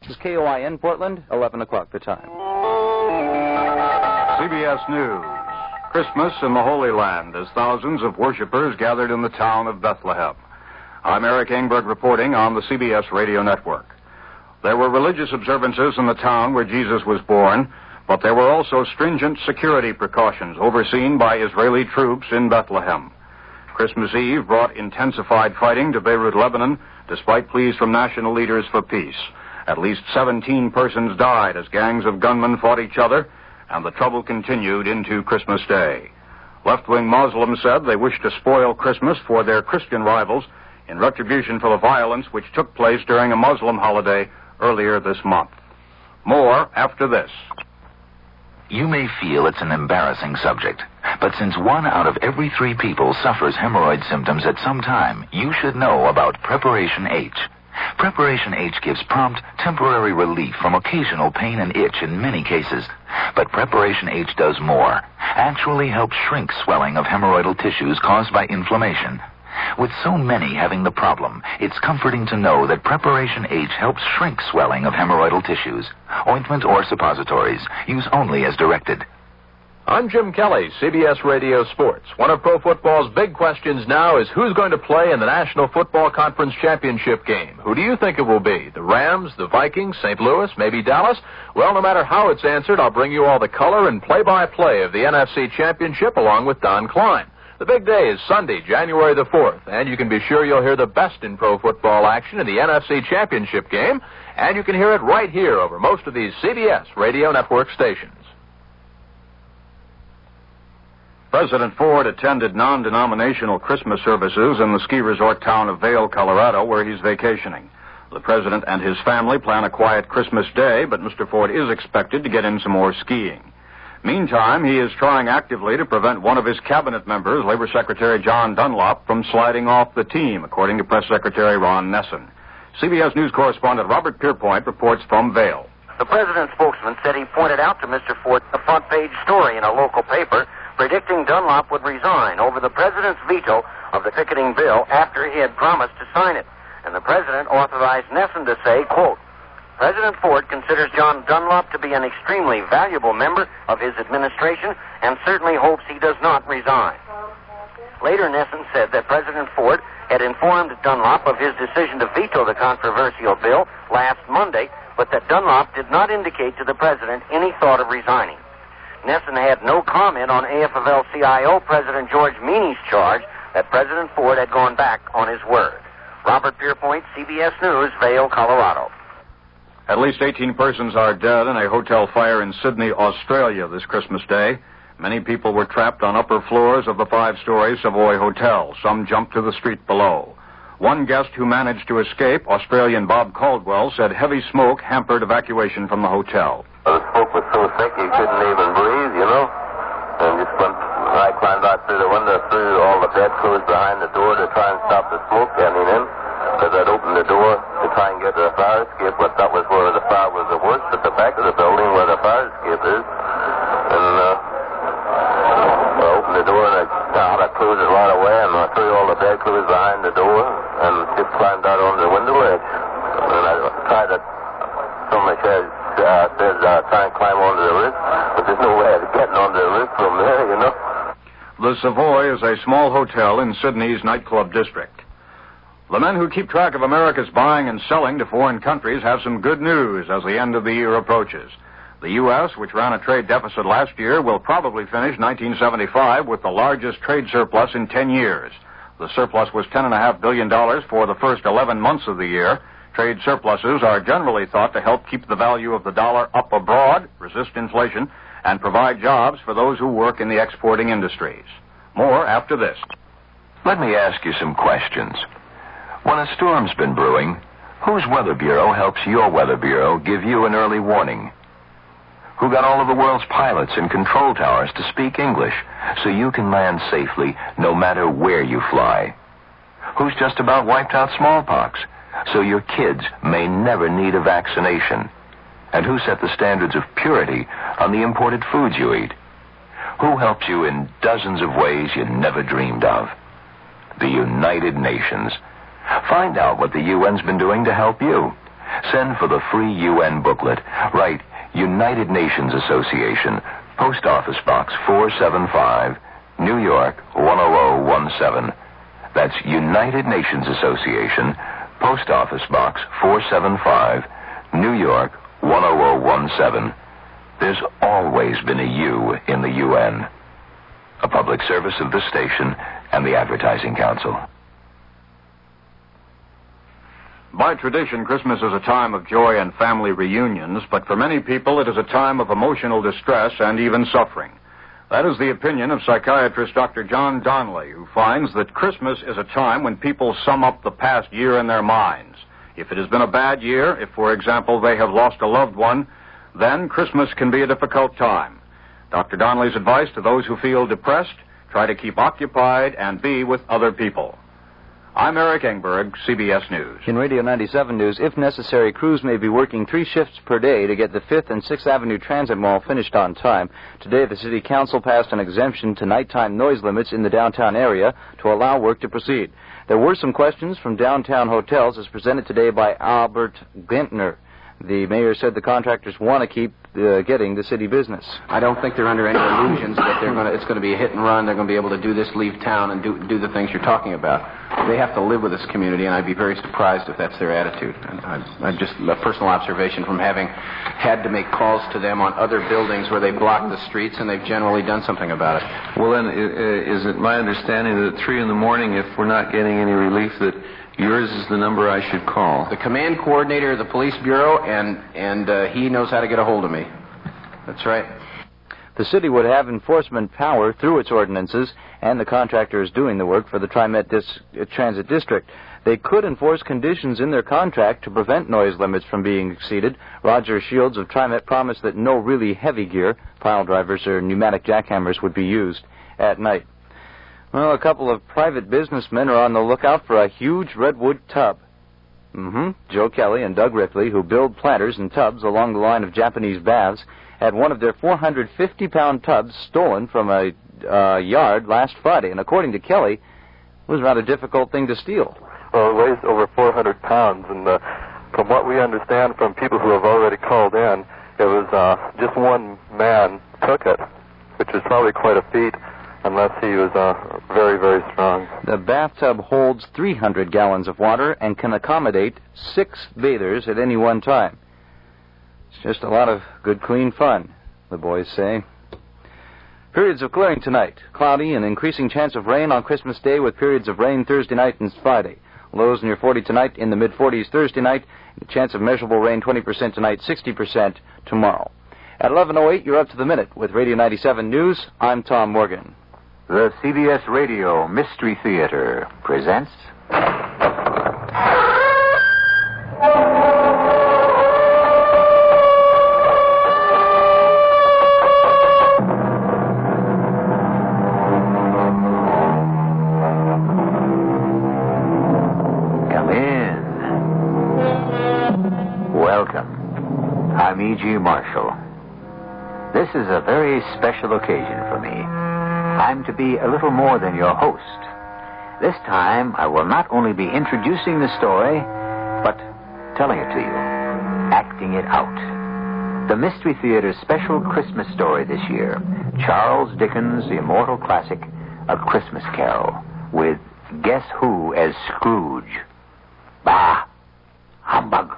This is KOIN Portland, 11 o'clock the time. CBS News. Christmas in the Holy Land as thousands of worshipers gathered in the town of Bethlehem. I'm Eric Engberg reporting on the CBS radio network. There were religious observances in the town where Jesus was born, but there were also stringent security precautions overseen by Israeli troops in Bethlehem. Christmas Eve brought intensified fighting to Beirut, Lebanon, despite pleas from national leaders for peace. At least 17 persons died as gangs of gunmen fought each other, and the trouble continued into Christmas Day. Left-wing Muslims said they wished to spoil Christmas for their Christian rivals in retribution for the violence which took place during a Muslim holiday earlier this month. More after this. You may feel it's an embarrassing subject, but since 1 out of every 3 people suffers hemorrhoid symptoms at some time, you should know about Preparation H. Preparation H gives prompt, temporary relief from occasional pain and itch in many cases. But Preparation H does more. Actually helps shrink swelling of hemorrhoidal tissues caused by inflammation. With so many having the problem, it's comforting to know that Preparation H helps shrink swelling of hemorrhoidal tissues. Ointment or suppositories. Use only as directed. I'm Jim Kelly, CBS Radio Sports. One of pro football's big questions now is who's going to play in the National Football Conference Championship game. Who do you think it will be? The Rams, the Vikings, St. Louis, maybe Dallas? Well, no matter how it's answered, I'll bring you all the color and play-by-play of the NFC Championship along with Don Klein. The big day is Sunday, January the 4th, and you can be sure you'll hear the best in pro football action in the NFC Championship game, and you can hear it right here over most of these CBS Radio Network stations. President Ford attended non-denominational Christmas services in the ski resort town of Vail, Colorado, where he's vacationing. The president and his family plan a quiet Christmas day, but Mr. Ford is expected to get in some more skiing. Meantime, he is trying actively to prevent one of his cabinet members, Labor Secretary John Dunlop, from sliding off the team, according to Press Secretary Ron Nessen. CBS News correspondent Robert Pierpoint reports from Vail. The president's spokesman said he pointed out to Mr. Ford a front-page story in a local paper predicting Dunlop would resign over the president's veto of the ticketing bill after he had promised to sign it. And the president authorized Nessen to say, quote, President Ford considers John Dunlop to be an extremely valuable member of his administration and certainly hopes he does not resign. Later, Nessen said that President Ford had informed Dunlop of his decision to veto the controversial bill last Monday, but that Dunlop did not indicate to the president any thought of resigning. Nessen had no comment on AFL-CIO President George Meany's charge that President Ford had gone back on his word. Robert Pierpoint, CBS News, Vail, Colorado. At least 18 persons are dead in a hotel fire in Sydney, Australia this Christmas Day. Many people were trapped on upper floors of the 5-story Savoy Hotel. Some jumped to the street below. One guest who managed to escape, Australian Bob Caldwell, said heavy smoke hampered evacuation from the hotel. The smoke was so thick you couldn't even breathe, you know. And just went, I climbed out through the window, through all the bedclothes behind the door to try and stop the smoke getting in. Because I'd opened the door to try and get to the fire escape, but that was where the fire was the worst, at the back of the building where the fire escape is. And I opened the door and I closed it right away, and I threw all the bedclothes behind the door and just climbed out on the window ledge. And I tried to, somebody says, try and climb onto the roof, but there's no way of getting onto the roof from there, you know. The Savoy is a small hotel in Sydney's nightclub district. The men who keep track of America's buying and selling to foreign countries have some good news as the end of the year approaches. The U.S., which ran a trade deficit last year, will probably finish 1975 with the largest trade surplus in 10 years. The surplus was $10.5 billion for the first 11 months of the year. Trade surpluses are generally thought to help keep the value of the dollar up abroad, resist inflation, and provide jobs for those who work in the exporting industries. More after this. Let me ask you some questions. When a storm's been brewing, whose weather bureau helps your weather bureau give you an early warning? Who got all of the world's pilots and control towers to speak English so you can land safely no matter where you fly? Who's just about wiped out smallpox so your kids may never need a vaccination? And who set the standards of purity on the imported foods you eat? Who helps you in dozens of ways you never dreamed of? The United Nations. Find out what the UN's been doing to help you. Send for the free UN booklet. Write United Nations Association, Post Office Box 475, New York 10017. That's United Nations Association, Post Office Box 475, New York 10017. There's always been a U in the UN. A public service of this station and the Advertising Council. By tradition, Christmas is a time of joy and family reunions, but for many people it is a time of emotional distress and even suffering. That is the opinion of psychiatrist Dr. John Donnelly, who finds that Christmas is a time when people sum up the past year in their minds. If it has been a bad year, if, for example, they have lost a loved one, then Christmas can be a difficult time. Dr. Donnelly's advice to those who feel depressed: try to keep occupied and be with other people. I'm Eric Engberg, CBS News. In Radio 97 News, if necessary, crews may be working 3 shifts per day to get the 5th and 6th Avenue Transit Mall finished on time. Today, the City Council passed an exemption to nighttime noise limits in the downtown area to allow work to proceed. There were some questions from downtown hotels, as presented today by Albert Gentner. The mayor said the contractors want to keep getting the city business. I don't think they're under any illusions that it's going to be a hit and run. They're going to be able to do this, leave town, and do the things you're talking about. They have to live with this community, and I'd be very surprised if that's their attitude. And I just a personal observation from having had to make calls to them on other buildings where they block the streets, and they've generally done something about it. Well, then, is it my understanding that at 3 in the morning, if we're not getting any relief, that yours is the number I should call? The command coordinator of the police bureau, and he knows how to get a hold of me. That's right. The city would have enforcement power through its ordinances, and the contractor is doing the work for the TriMet Transit District. They could enforce conditions in their contract to prevent noise limits from being exceeded. Roger Shields of TriMet promised that no really heavy gear, pile drivers or pneumatic jackhammers, would be used at night. Well, a couple of private businessmen are on the lookout for a huge redwood tub. Joe Kelly and Doug Ripley, who build planters and tubs along the line of Japanese baths, had one of their 450-pound tubs stolen from a yard last Friday. And according to Kelly, it was not a difficult thing to steal. Well, it weighs over 400 pounds, and from what we understand from people who have already called in, it was just one man took it, which is probably quite a feat, unless he was very, very strong. The bathtub holds 300 gallons of water and can accommodate 6 bathers at any one time. It's just a lot of good, clean fun, the boys say. Periods of clearing tonight. Cloudy and increasing chance of rain on Christmas Day, with periods of rain Thursday night and Friday. Lows near 40 tonight, in the mid-40s Thursday night. Chance of measurable rain 20% tonight, 60% tomorrow. At 11:08, you're up to the minute with Radio 97 News. I'm Tom Morgan. The CBS Radio Mystery Theater presents... Come in. Welcome. I'm E.G. Marshall. This is a very special occasion for me. I'm to be a little more than your host. This time, I will not only be introducing the story, but telling it to you, acting it out. The Mystery Theater's special Christmas story this year, Charles Dickens' immortal classic, A Christmas Carol, with Guess Who as Scrooge. Bah! Humbug!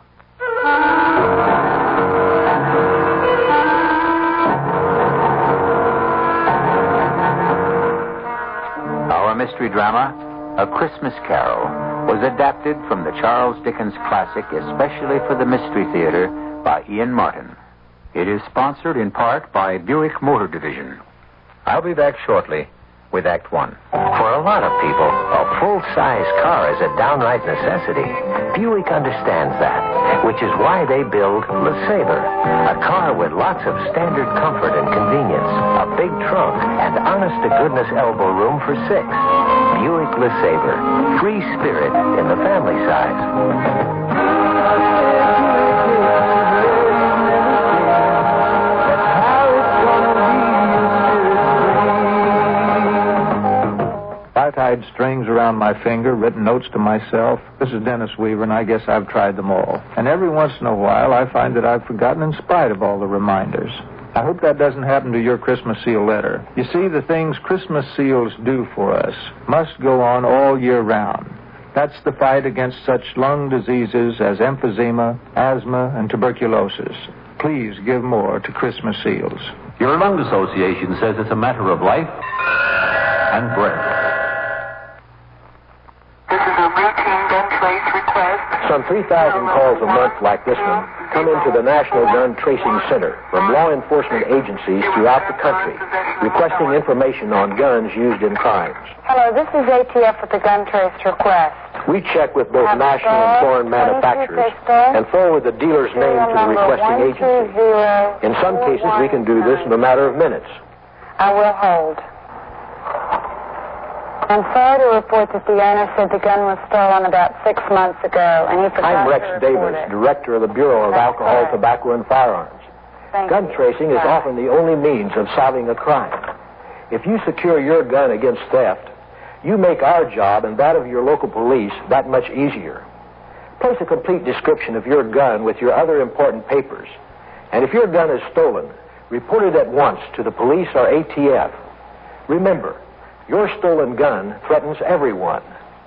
Our mystery drama, A Christmas Carol, was adapted from the Charles Dickens classic especially for the Mystery Theater by Ian Martin. It is sponsored in part by Buick Motor Division. I'll be back shortly with Act One. For a lot of people, a full-size car is a downright necessity. Buick understands that, which is why they build LeSabre, a car with lots of standard comfort and convenience, a big trunk, and honest-to-goodness elbow room for 6. Buick LeSabre, free spirit in the family size. Tied strings around around my finger, written notes to myself. This is Dennis Weaver, and I guess I've tried them all. And every once in a while, I find that I've forgotten in spite of all the reminders. I hope that doesn't happen to your Christmas seal letter. You see, the things Christmas seals do for us must go on all year round. That's the fight against such lung diseases as emphysema, asthma, and tuberculosis. Please give more to Christmas seals. Your Lung Association says it's a matter of life and breath. This is a routine gun trace request. Some 3,000 calls a month like this one come into the National Gun Tracing Center from law enforcement agencies throughout the country requesting information on guns used in crimes. Hello, this is ATF with the gun trace request. We check with both national and foreign manufacturers and forward the dealer's name to the requesting agency. In some cases, we can do this in a matter of minutes. I will hold. I'm sorry to report that the owner said the gun was stolen about 6 months ago, and he forgot I'm Rex to report Davis, it. Director of the Bureau of Alcohol, Tobacco, and Firearms. Gun tracing is often the only means of solving a crime. If you secure your gun against theft, you make our job and that of your local police that much easier. Place a complete description of your gun with your other important papers. And if your gun is stolen, report it at once to the police or ATF. Remember, your stolen gun threatens everyone.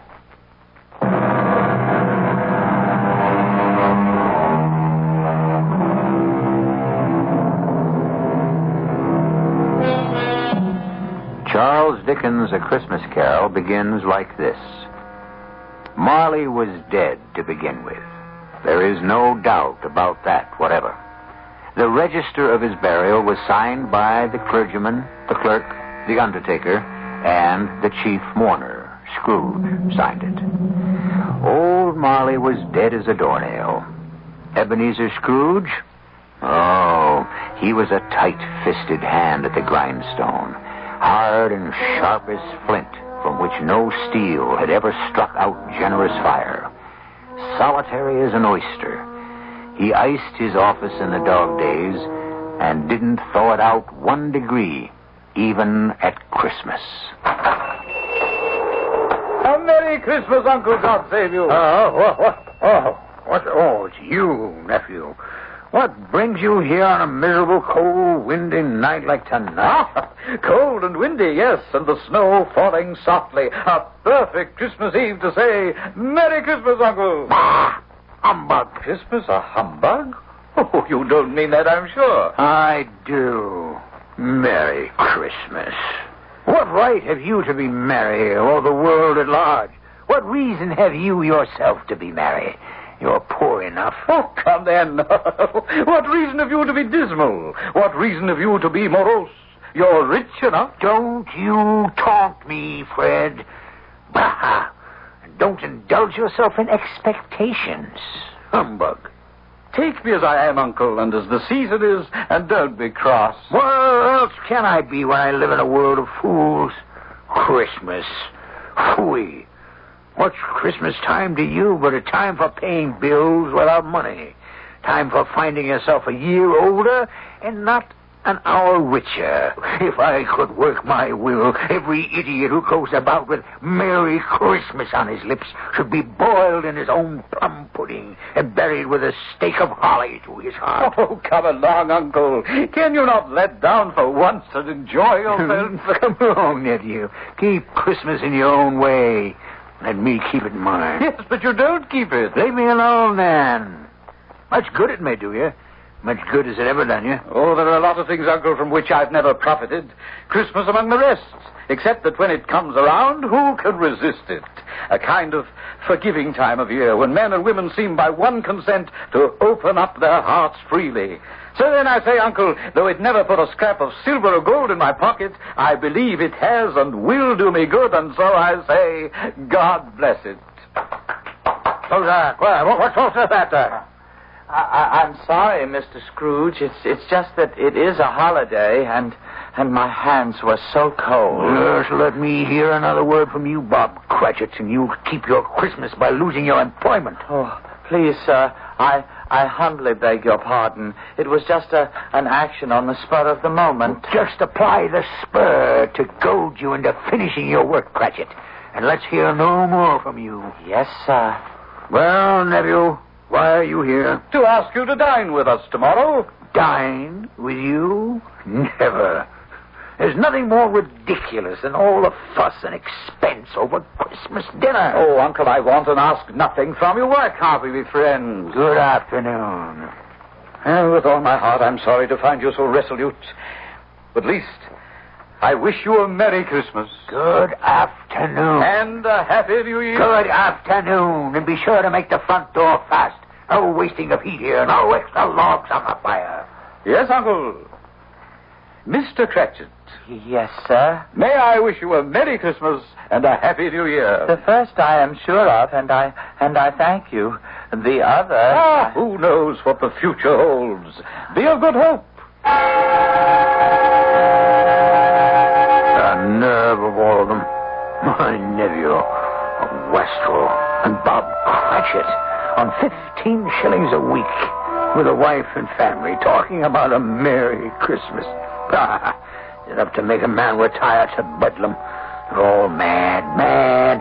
Charles Dickens' A Christmas Carol begins like this. Marley was dead to begin with. There is no doubt about that whatever. The register of his burial was signed by the clergyman, the clerk, the undertaker, and the chief mourner. Scrooge signed it. Old Marley was dead as a doornail. Ebenezer Scrooge? Oh, he was a tight-fisted hand at the grindstone, hard and sharp as flint, from which no steel had ever struck out generous fire. Solitary as an oyster, he iced his office in the dog days and didn't thaw it out 1 degree, even at Christmas. A Merry Christmas, Uncle. God save you. Oh, it's you, nephew. What brings you here on a miserable, cold, windy night like tonight? Cold and windy, yes, and the snow falling softly. A perfect Christmas Eve to say, Merry Christmas, Uncle. Humbug. Christmas a humbug? Oh, you don't mean that, I'm sure. I do. Merry Christmas. What right have you to be merry, or the world at large? What reason have you yourself to be merry? You're poor enough. Oh, come then. What reason have you to be dismal? What reason have you to be morose? You're rich enough. Don't you taunt me, Fred. Bah! Don't indulge yourself in expectations. Humbug. Take me as I am, Uncle, and as the season is, and don't be cross. What else can I be when I live in a world of fools? Christmas. Phooey. What's Christmas time to you but a time for paying bills without money? Time for finding yourself a year older and not an hour richer. If I could work my will, every idiot who goes about with Merry Christmas on his lips should be boiled in his own plum pudding and buried with a stake of holly to his heart. Oh, come along, Uncle. Can you not let down for once and enjoy yourself? Come along, nephew. Keep Christmas in your own way. Let me keep it in mine. Yes, but you don't keep it. Leave me alone, then. Much good it may do you. Much good has it ever done you? Oh, there are a lot of things, Uncle, from which I've never profited. Christmas among the rest. Except that when it comes around, who can resist it? A kind of forgiving time of year when men and women seem by one consent to open up their hearts freely. So then I say, Uncle, though it never put a scrap of silver or gold in my pocket, I believe it has and will do me good, and so I say, God bless it. What's all that? I'm sorry, Mr. Scrooge. It's just that it is a holiday, and my hands were so cold. Just let me hear another word from you, Bob Cratchit, and you'll keep your Christmas by losing your employment. Oh, please, sir, I humbly beg your pardon. It was just an action on the spur of the moment. Just apply the spur to goad you into finishing your work, Cratchit. and let's hear no more from you. Yes, sir. Well, nephew, why are you here? To ask you to dine with us tomorrow. Dine with you? Never. There's nothing more ridiculous than all the fuss and expense over Christmas dinner. Oh, Uncle, I want and ask nothing from you. Why can't we be friends? Good afternoon. And with all my heart, I'm sorry to find you so resolute. But at least, I wish you a Merry Christmas. Good afternoon. And a Happy New Year. Good afternoon. And be sure to make the front door fast. No wasting of heat here. No extra logs on the fire. Yes, Uncle. Mr. Cratchit. Yes, sir. May I wish you a Merry Christmas and a Happy New Year. The first I am sure of, and I thank you. The other... who knows what the future holds. Be of good hope. The nerve of all of them. My nephew, Westall, and Bob Cratchit, on 15 shillings a week, with a wife and family, talking about a Merry Christmas. Enough to make a man retire to Bedlam. They're all mad.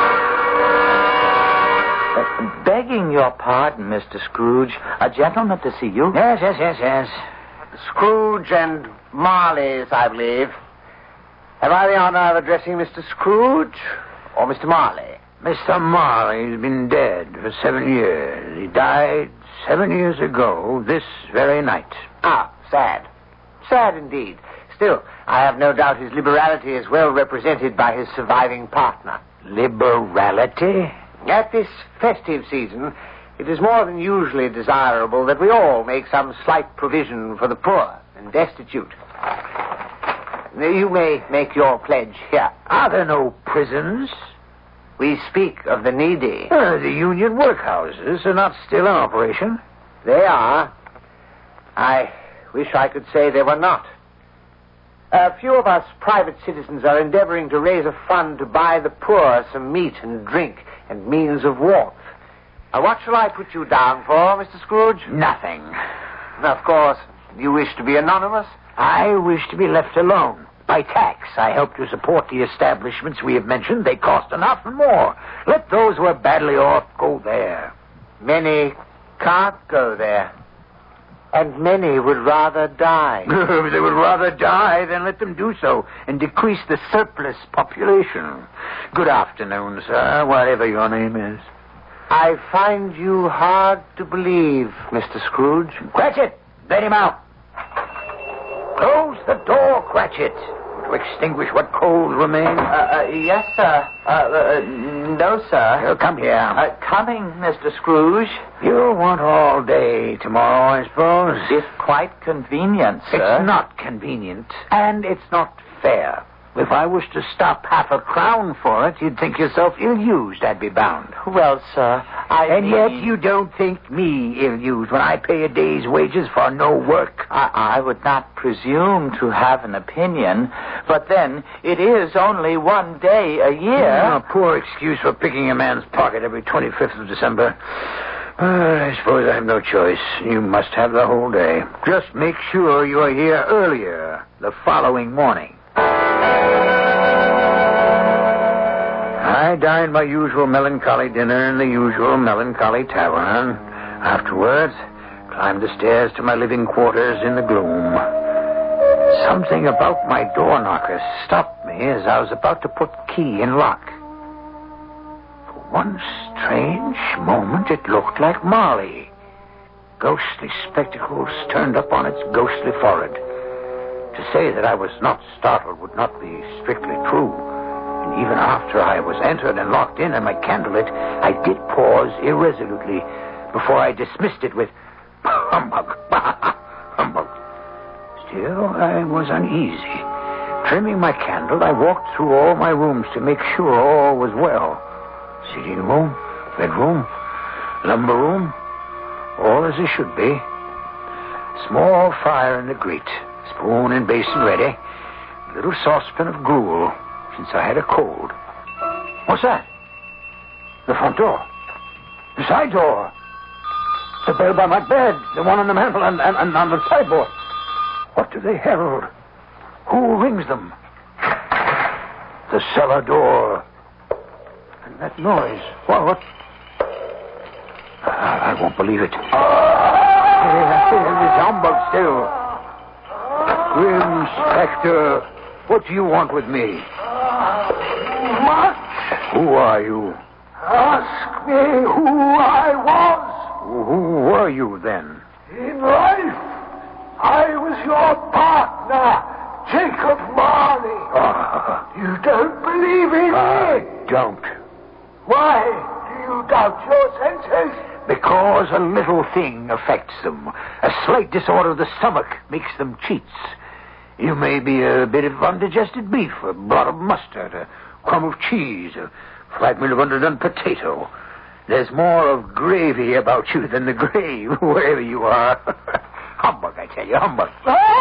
Begging your pardon, Mr. Scrooge, a gentleman to see you. Yes. Scrooge and Marley's, I believe. Have I the honor of addressing Mr. Scrooge or Mr. Marley? Mr. Marley's been dead for 7 years. He died 7 years ago, this very night. Ah, sad. Sad indeed. Still, I have no doubt his liberality is well represented by his surviving partner. Liberality? At this festive season, it is more than usually desirable that we all make some slight provision for the poor and destitute. You may make your pledge here. Are there no prisons? We speak of the needy. The union workhouses are not still in operation. They are. I wish I could say they were not. A few of us private citizens are endeavoring to raise a fund to buy the poor some meat and drink and means of warmth. What shall I put you down for, Mr. Scrooge? Nothing. Of course, you wish to be anonymous? I wish to be left alone. By tax, I help to support the establishments we have mentioned. They cost enough and more. Let those who are badly off go there. Many can't go there. And many would rather die. If they would rather die, then let them do so and decrease the surplus population. Good afternoon, sir, whatever your name is. I find you hard to believe, Mr. Scrooge. Cratchit, let him out. Close the door, Cratchit, to extinguish what coals remain. Yes, sir. No, sir. Come here. Coming, Mr. Scrooge. You'll want all day tomorrow, I suppose. If quite convenient, sir. It's not convenient, and it's not fair. If I was to stop half a crown for it, you'd think yourself ill-used, I'd be bound. Well, sir, yet you don't think me ill-used when I pay a day's wages for no work. I would not presume to have an opinion, but then it is only one day a year. A poor excuse for picking a man's pocket every 25th of December. I suppose I have no choice. You must have the whole day. Just make sure you are here earlier the following morning. I dined my usual melancholy dinner in the usual melancholy tavern. Afterwards, climbed the stairs to my living quarters in the gloom. Something about my door knocker stopped me as I was about to put key in lock. For one strange moment, it looked like Marley. Ghostly spectacles turned up on its ghostly forehead. To say that I was not startled would not be strictly true. And even after I was entered and locked in and my candle lit, I did pause irresolutely before I dismissed it with humbug. Humbug. Still, I was uneasy. Trimming my candle, I walked through all my rooms to make sure all was well. Sitting room, bedroom, lumber room, all as it should be. Small fire in the grate. Spoon and basin ready. A little saucepan of gruel, since I had a cold. What's that? The front door. The side door. The bell by my bed. The one on the mantel and on the sideboard. What do they herald? Who rings them? The cellar door. that noise. What? I won't believe it. It's humbug still. Grim Spectre, what do you want with me? What? Who are you? Ask me who I was. Who were you then? In life, I was your partner, Jacob Marley. You don't believe in me? I don't. Why do you doubt your senses? Because a little thing affects them. A slight disorder of the stomach makes them cheats. You may be a bit of undigested beef, a blot of mustard, a crumb of cheese, a fragment of underdone potato. There's more of gravy about you than the grave, wherever you are. Humbug, I tell you, humbug.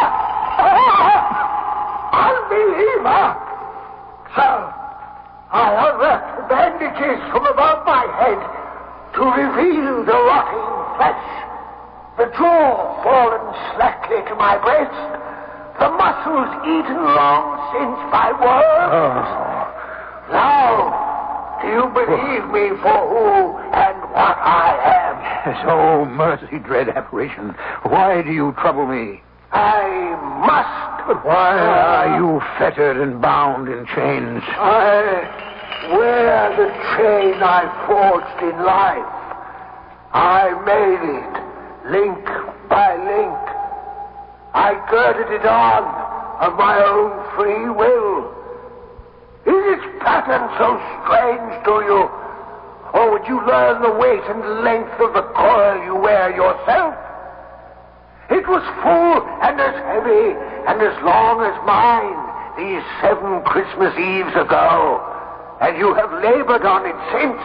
Unbeliever! So, I unearthed the bandages from above my head to reveal the rotting flesh, the jaw fallen slackly to my breast, the muscles eaten long since by worms. Now, do you believe me for who and what I am? Yes, oh, mercy, dread apparition. Why do you trouble me? I must. But why are you fettered and bound in chains? I wear the chain I forged in life. I made it, link by link. I girded it on of my own free will. Is its pattern so strange to you? Or would you learn the weight and length of the coil you wear yourself? It was full and as heavy and as long as mine these 7 Christmas Eves ago, and you have labored on it since.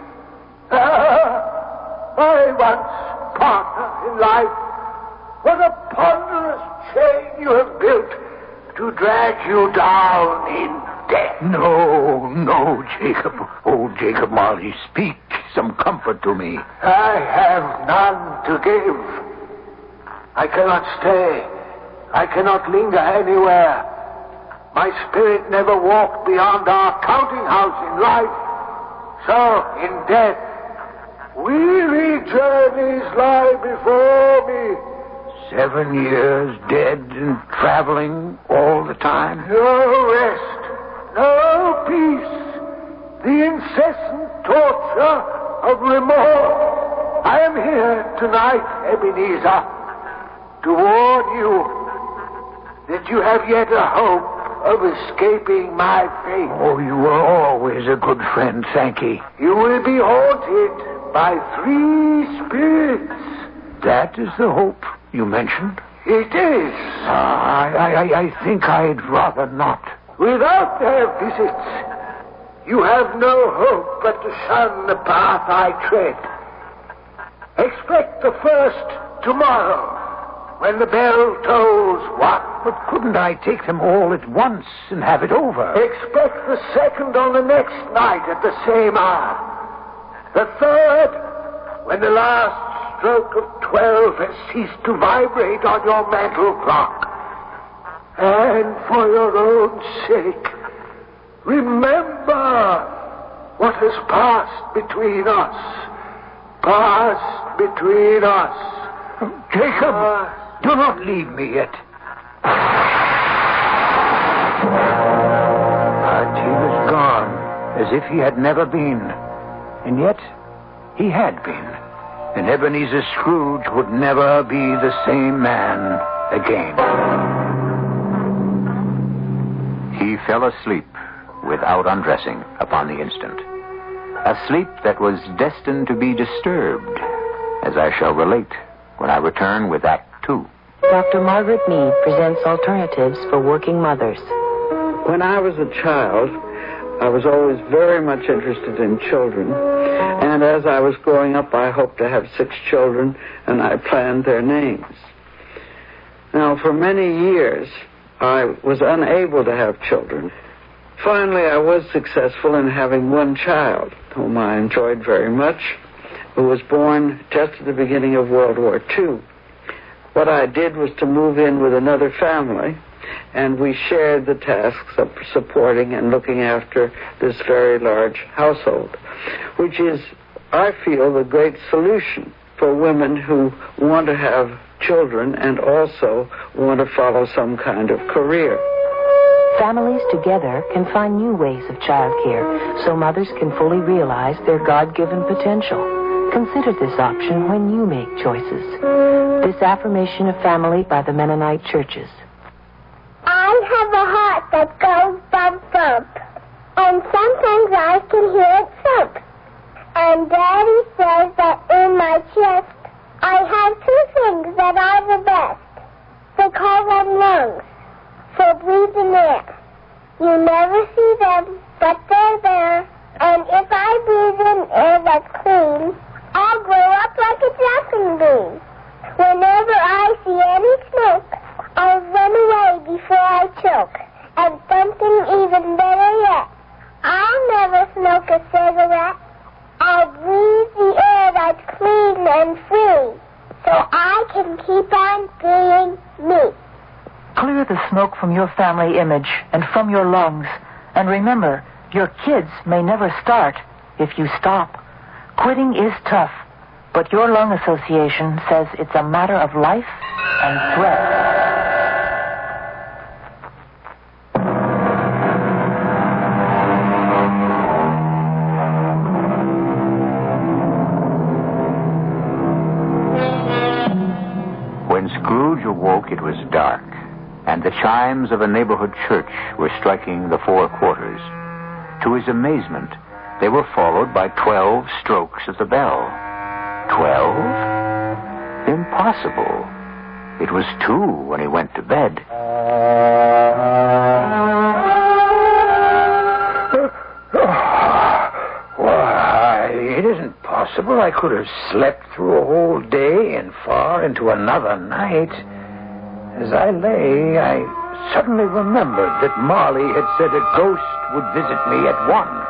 My once partner in life, what a ponderous chain you have built to drag you down in death. No, Jacob. Oh, Jacob Marley, speak some comfort to me. I have none to give. I cannot stay. I cannot linger anywhere. My spirit never walked beyond our counting house in life. So, in death, weary journeys lie before me. 7 years dead and traveling all the time? No rest, no peace. The incessant torture of remorse. I am here tonight, Ebenezer, to warn you that you have yet a hope of escaping my fate. Oh, you were always a good friend, Sankey. You will be haunted by 3 spirits. That is the hope you mentioned? It is. I think I'd rather not. Without their visits, you have no hope but to shun the path I tread. Expect the first tomorrow, when the bell tolls 1. But couldn't I take them all at once and have it over? Expect the second on the next night at the same hour. The third, when the last stroke of 12 has ceased to vibrate on your mantle clock. And for your own sake, remember what has passed between us. Passed between us. Jacob, do not leave me yet. He was gone, as if he had never been. And yet, he had been. And Ebenezer Scrooge would never be the same man again. He fell asleep without undressing upon the instant. A sleep that was destined to be disturbed, as I shall relate when I return with Act 2. Dr. Margaret Mead presents alternatives for working mothers. When I was a child, I was always very much interested in children. And as I was growing up, I hoped to have 6 children, and I planned their names. Now, for many years, I was unable to have children. Finally, I was successful in having 1 child, whom I enjoyed very much, who was born just at the beginning of World War II. What I did was to move in with another family, And we shared the tasks of supporting and looking after this very large household, which is, I feel, the great solution for women who want to have children and also want to follow some kind of career. Families together can find new ways of childcare so mothers can fully realize their God-given potential. Consider this option when you make choices. This affirmation of family by the Mennonite churches. I have a heart that goes bump bump, and sometimes I can hear it thump. And Daddy says that in my chest I have two things that are the best. They call them lungs, for breathing air. You never see them, but they're there. And if I breathe in air that's clean, I'll grow up like a jasmine. Whenever I see any smoke, I'll run away before I choke. And something even better yet, I'll never smoke a cigarette. I'll breathe the air that's clean and free, so I can keep on being me. Clear the smoke from your family image and from your lungs. And remember, your kids may never start if you stop. Quitting is tough, but your lung association says it's a matter of life and threat. When Scrooge awoke, it was dark, and the chimes of a neighborhood church were striking the 4 quarters. To his amazement, they were followed by 12 strokes of the bell. 12? Impossible. It was 2 when he went to bed. Why, it isn't possible I could have slept through a whole day and far into another night. As I lay, I suddenly remembered that Marley had said a ghost would visit me at 1.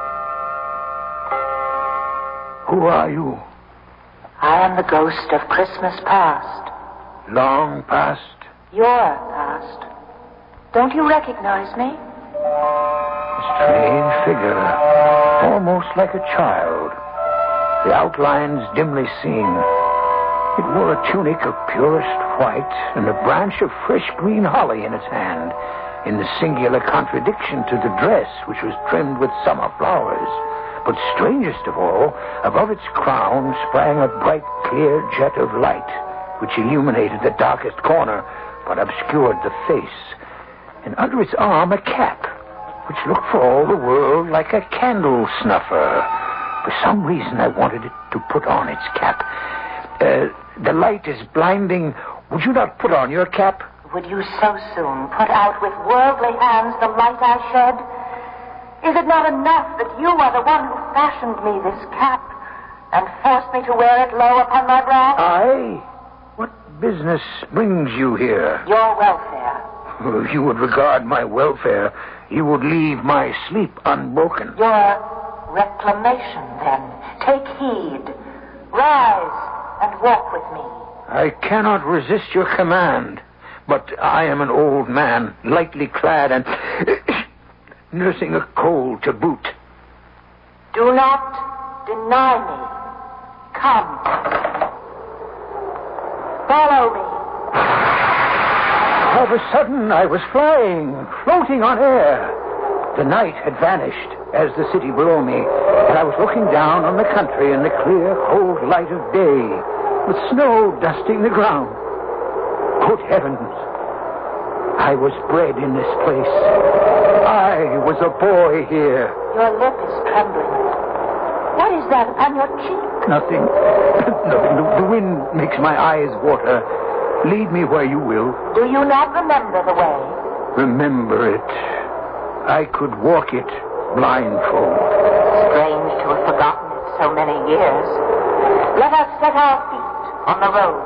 Who are you? I am the ghost of Christmas past. Long past? Your past. Don't you recognize me? A strange figure, almost like a child. The outlines dimly seen. It wore a tunic of purest white and a branch of fresh green holly in its hand, in the singular contradiction to the dress, which was trimmed with summer flowers. But strangest of all, above its crown sprang a bright, clear jet of light, which illuminated the darkest corner, but obscured the face. And under its arm a cap, which looked for all the world like a candle snuffer. For some reason I wanted it to put on its cap. The light is blinding. Would you not put on your cap? Would you so soon put out with worldly hands the light I shed? Is it not enough that you are the one who fashioned me this cap and forced me to wear it low upon my brow? I? What business brings you here? Your welfare. If you would regard my welfare, you would leave my sleep unbroken. Your reclamation, then. Take heed. Rise and walk with me. I cannot resist your command, but I am an old man, lightly clad and nursing a cold to boot. Do not deny me. Come. Follow me. All of a sudden, I was flying, floating on air. The night had vanished as the city below me, and I was looking down on the country in the clear, cold light of day, with snow dusting the ground. Good heavens! I was bred in this place. I was a boy here. Your lip is trembling. What is that upon your cheek? Nothing. The wind makes my eyes water. Lead me where you will. Do you not remember the way? Remember it. I could walk it blindfold. Strange to have forgotten it so many years. Let us set our feet on the road.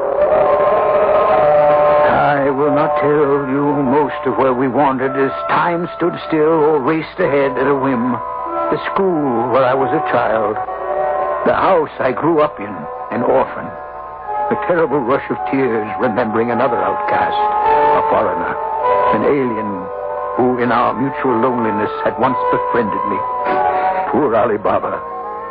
I will not tell you most of where we wandered as time stood still or raced ahead at a whim. The school where I was a child. The house I grew up in, an orphan. A terrible rush of tears remembering another outcast, a foreigner. An alien who, in our mutual loneliness, had once befriended me. Poor Ali Baba.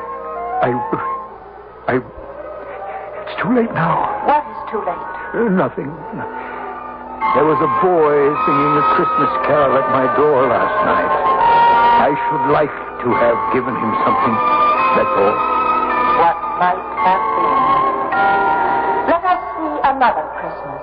It's too late now. What is too late? Nothing. There was a boy singing a Christmas carol at my door last night. I should like to have given him something, that's all. What might have been? Let us see another Christmas.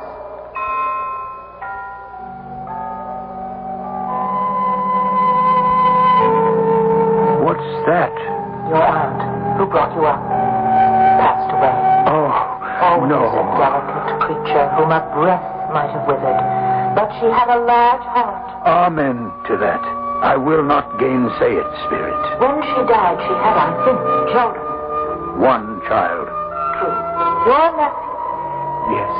What's that? Your aunt, who brought you up, passed away. Oh, no. A delicate creature whom a breath might have withered, but she had a large heart. Amen to that. I will not gainsay it, Spirit. When she died, she had, I think, children. One child. True. Your nephew. Yes.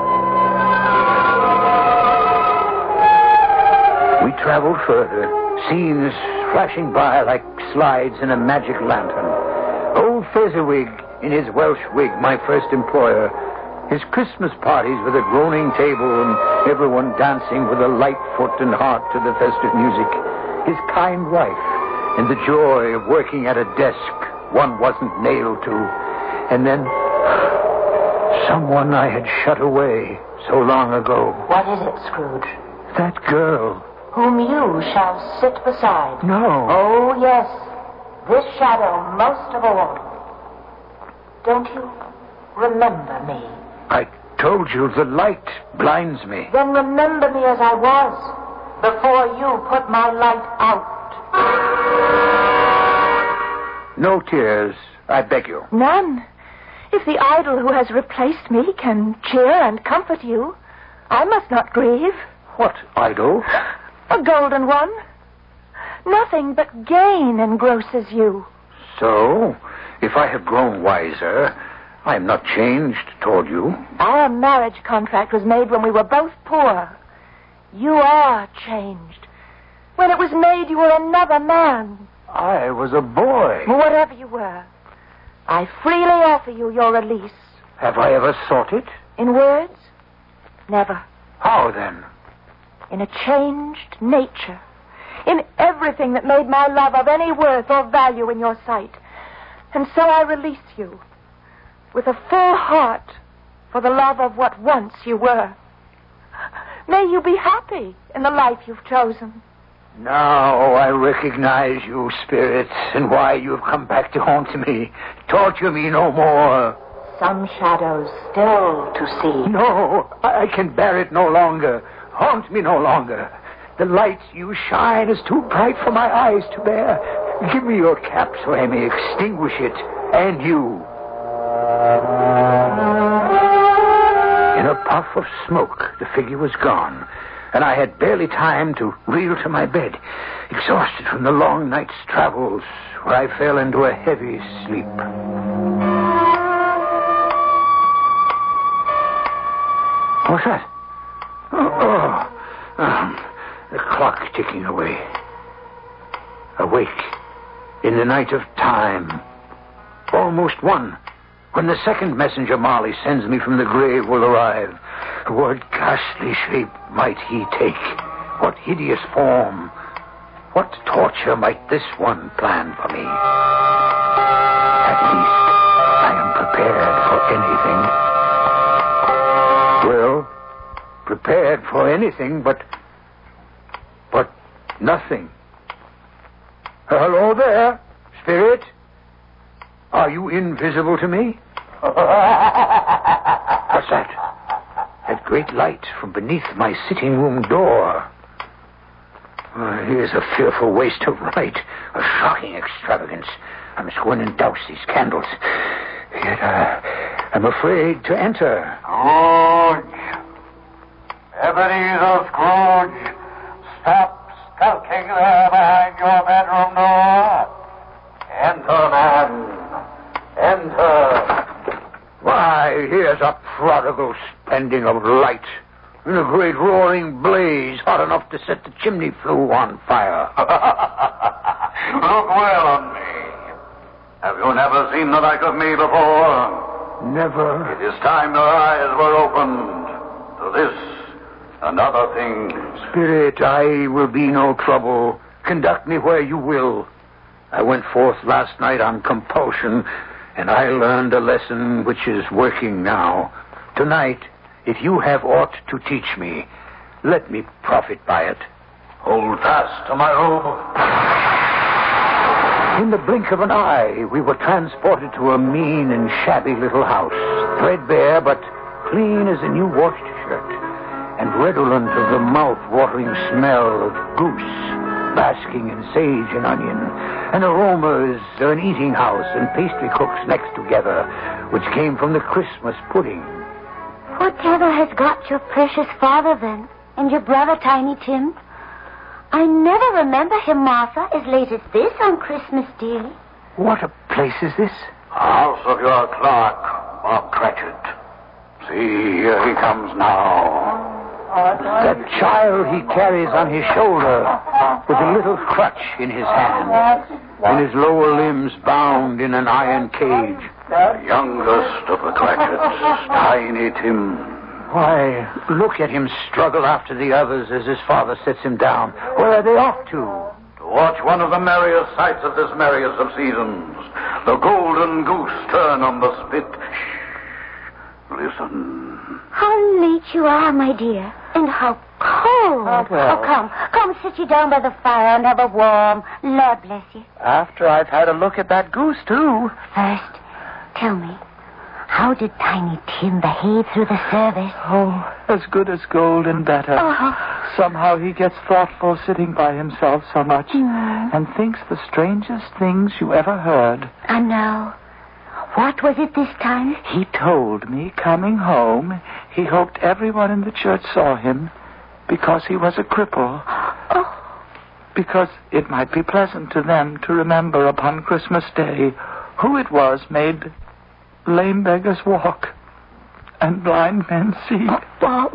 We traveled further, scenes flashing by like slides in a magic lantern. Old Fezziwig in his Welsh wig, my first employer. His Christmas parties with a groaning table and everyone dancing with a light foot and heart to the festive music. His kind wife and the joy of working at a desk one wasn't nailed to. And then someone I had shut away so long ago. What is it, Scrooge? That girl. Whom you shall sit beside. No. Oh, yes. This shadow most of all. Don't you remember me? I told you the light blinds me. Then remember me as I was before you put my light out. No tears, I beg you. None. If the idol who has replaced me can cheer and comfort you, I must not grieve. What idol? A golden one. Nothing but gain engrosses you. So, if I have grown wiser, I am not changed toward you. Our marriage contract was made when we were both poor. You are changed. When it was made, you were another man. I was a boy. Whatever you were, I freely offer you your release. Have I ever sought it? In words? Never. How then? In a changed nature. In everything that made my love of any worth or value in your sight. And so I release you with a full heart for the love of what once you were. May you be happy in the life you've chosen. Now I recognize you, Spirit, and why you have come back to haunt me. Torture me no more. Some shadows still to see. No, I can bear it no longer. Haunt me no longer. The light you shine is too bright for my eyes to bear. Give me your cap so I may extinguish it, and you. In a puff of smoke, the figure was gone, and I had barely time to reel to my bed, exhausted from the long night's travels, where I fell into a heavy sleep. What's that? The clock ticking away. Awake in the night of time. Almost one. When the second messenger Marley sends me from the grave will arrive. What ghastly shape might he take? What hideous form? What torture might this one plan for me? At least I am prepared for anything. Well, prepared for anything, but nothing. Hello there, Spirit. Are you invisible to me? What's that? That great light from beneath my sitting room door. Here's a fearful waste of light, a shocking extravagance. I must go in and douse these candles. Yet I'm afraid to enter. Scrooge! Ebenezer Scrooge! Stop skulking there behind your bedroom door. Enter, man. Enter. Why, here's a prodigal spending of light in a great roaring blaze hot enough to set the chimney flue on fire. Look well on me. Have you never seen the like of me before? Never. It is time your eyes were opened to this, and other things. Spirit, I will be no trouble. Conduct me where you will. I went forth last night on compulsion, and I learned a lesson which is working now. Tonight, if you have aught to teach me, let me profit by it. Hold fast to my robe. In the blink of an eye, we were transported to a mean and shabby little house, threadbare but clean as a new washed shirt, and redolent of the mouth-watering smell of goose, basking in sage and onion, and aromas of an eating house and pastry cooks next together, which came from the Christmas pudding. Whatever has got your precious father, then, and your brother, Tiny Tim? I never remember him, Martha, as late as this on Christmas Day. What a place is this? House of your clerk, Bob Cratchit. See, here he comes now. That child he carries on his shoulder with a little crutch in his hand, and his lower limbs bound in an iron cage. The youngest of the Cratchits, Tiny Tim. Why, look at him struggle after the others as his father sets him down. Where are they off to? To watch one of the merriest sights of this merriest of seasons. The golden goose turn on the spit. Shh. Listen. How late you are, my dear. And how cold. well. Oh, come sit you down by the fire and have a warm. Lord bless you. After I've had a look at that goose, too. First, tell me, how did Tiny Tim behave through the service? Oh, as good as gold and better. Oh. Somehow he gets thoughtful sitting by himself so much and thinks the strangest things you ever heard. I know. What was it this time? He told me, coming home, he hoped everyone in the church saw him because he was a cripple. Oh. Because it might be pleasant to them to remember upon Christmas Day who it was made lame beggars walk and blind men see. Bob.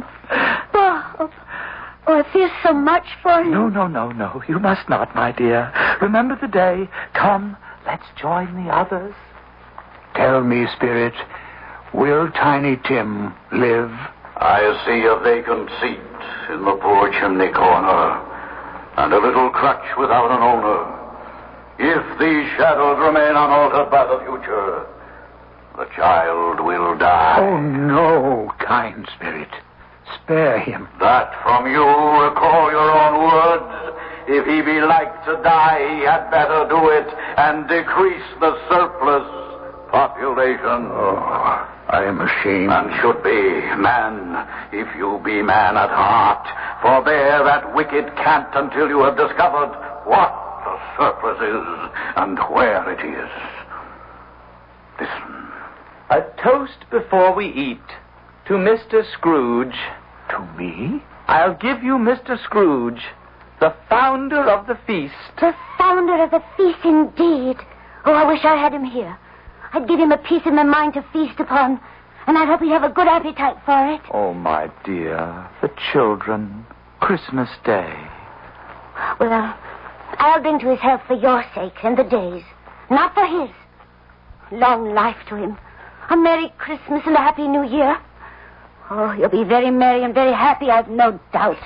Oh, I feel so much for him. No. You must not, my dear. Remember the day. Come, let's join the others. Tell me, Spirit, will Tiny Tim live? I see a vacant seat in the poor chimney corner, and a little crutch without an owner. If these shadows remain unaltered by the future, the child will die. Oh, no, kind Spirit. Spare him. That from you, recall your own words. If he be like to die, he had better do it and decrease the surplus population. Oh, I am ashamed. And should be, man, if you be man at heart, forbear that wicked cant until you have discovered what the surplus is and where it is. Listen. A toast before we eat to Mr. Scrooge. To me? I'll give you Mr. Scrooge, the founder of the feast. The founder of the feast, indeed. Oh, I wish I had him here. I'd give him a piece of my mind to feast upon, and I hope he'd have a good appetite for it. Oh, my dear, the children, Christmas Day. Well, I'll bring to his health for your sake and the day's, not for his. Long life to him. A Merry Christmas and a Happy New Year. Oh, you'll be very merry and very happy, I've no doubt.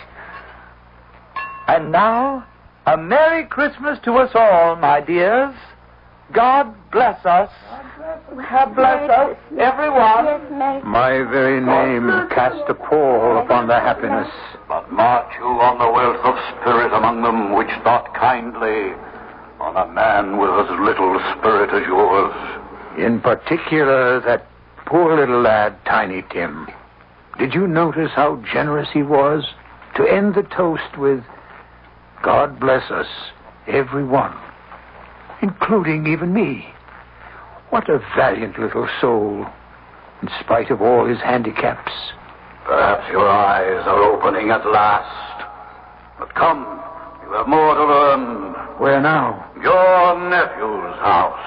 And now, a Merry Christmas to us all, my dears. God bless us. God bless us, everyone. Yes, Merry. My very name cast a pall upon the happiness. But march you on the wealth of spirit among them which thought kindly on a man with as little spirit as yours. In particular, that poor little lad, Tiny Tim. Did you notice how generous he was to end the toast with, God bless us, everyone, including even me? What a valiant little soul, in spite of all his handicaps. Perhaps your eyes are opening at last. But come, you have more to learn. Where now? Your nephew's house.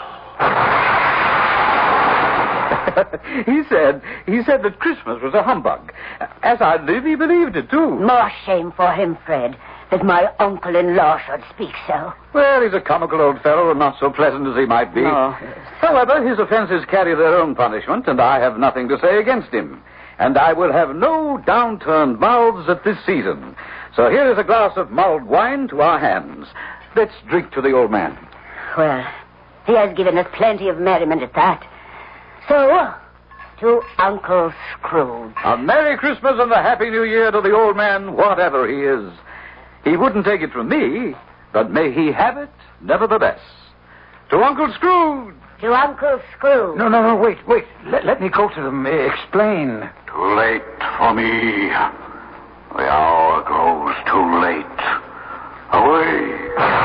He said that Christmas was a humbug. As I live, he believed it, too. More shame for him, Fred, that my uncle-in-law should speak so. Well, he's a comical old fellow and not so pleasant as he might be. No. However, his offenses carry their own punishment, and I have nothing to say against him. and I will have no downturned mouths at this season. So here is a glass of mulled wine to our hands. Let's drink to the old man. Well, he has given us plenty of merriment at that. So, to Uncle Scrooge. A Merry Christmas and a Happy New Year to the old man, whatever he is. He wouldn't take it from me, but may he have it nevertheless. To Uncle Scrooge. To Uncle Scrooge. No, wait. Let me go to them. Explain. Too late for me. The hour grows too late. Away.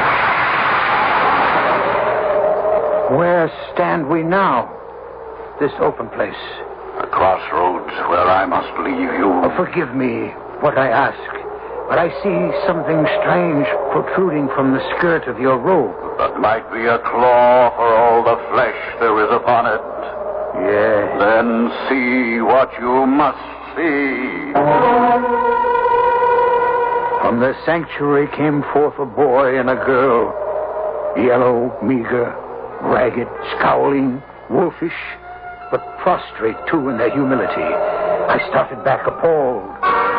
Where stand we now? This open place. A crossroads where I must leave you. Oh, forgive me what I ask, but I see something strange protruding from the skirt of your robe. That might be a claw for all the flesh there is upon it. Yes. Then see what you must see. From the sanctuary came forth a boy and a girl. Yellow, meager, ragged, scowling, wolfish, but prostrate too in their humility. I started back appalled.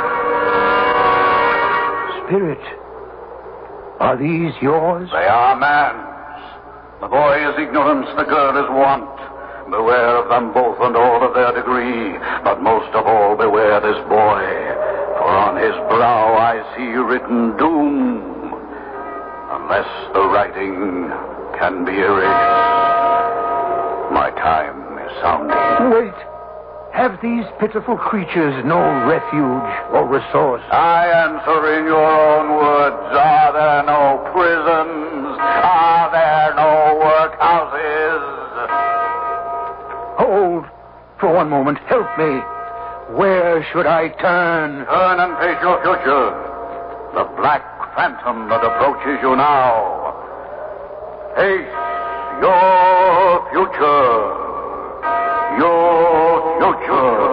Spirit, are these yours? They are man's. The boy is ignorance, the girl is want. Beware of them both and all of their degree, but most of all beware this boy, for on his brow I see written doom, unless the writing can be erased. My time is sounding. Wait. Have these pitiful creatures no refuge or resource? I answer in your own words. Are there no prisons? Are there no workhouses? Hold. For one moment. Help me. Where should I turn? Turn and face your future. The black phantom that approaches you now. Face your future. Your future.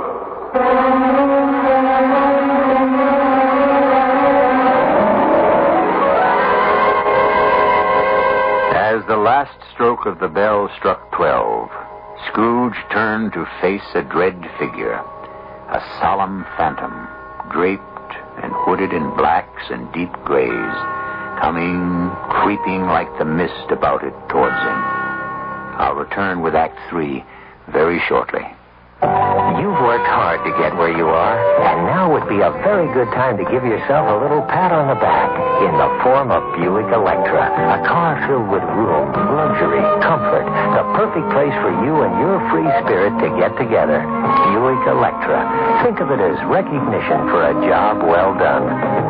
As the last stroke of the bell struck 12, Scrooge turned to face a dread figure, a solemn phantom, draped and hooded in blacks and deep grays, coming, creeping like the mist about it towards him. I'll return with Act 3 very shortly. You've worked hard to get where you are, and now would be a very good time to give yourself a little pat on the back in the form of Buick Electra, a car filled with room, luxury, comfort, the perfect place for you and your free spirit to get together. Buick Electra. Think of it as recognition for a job well done.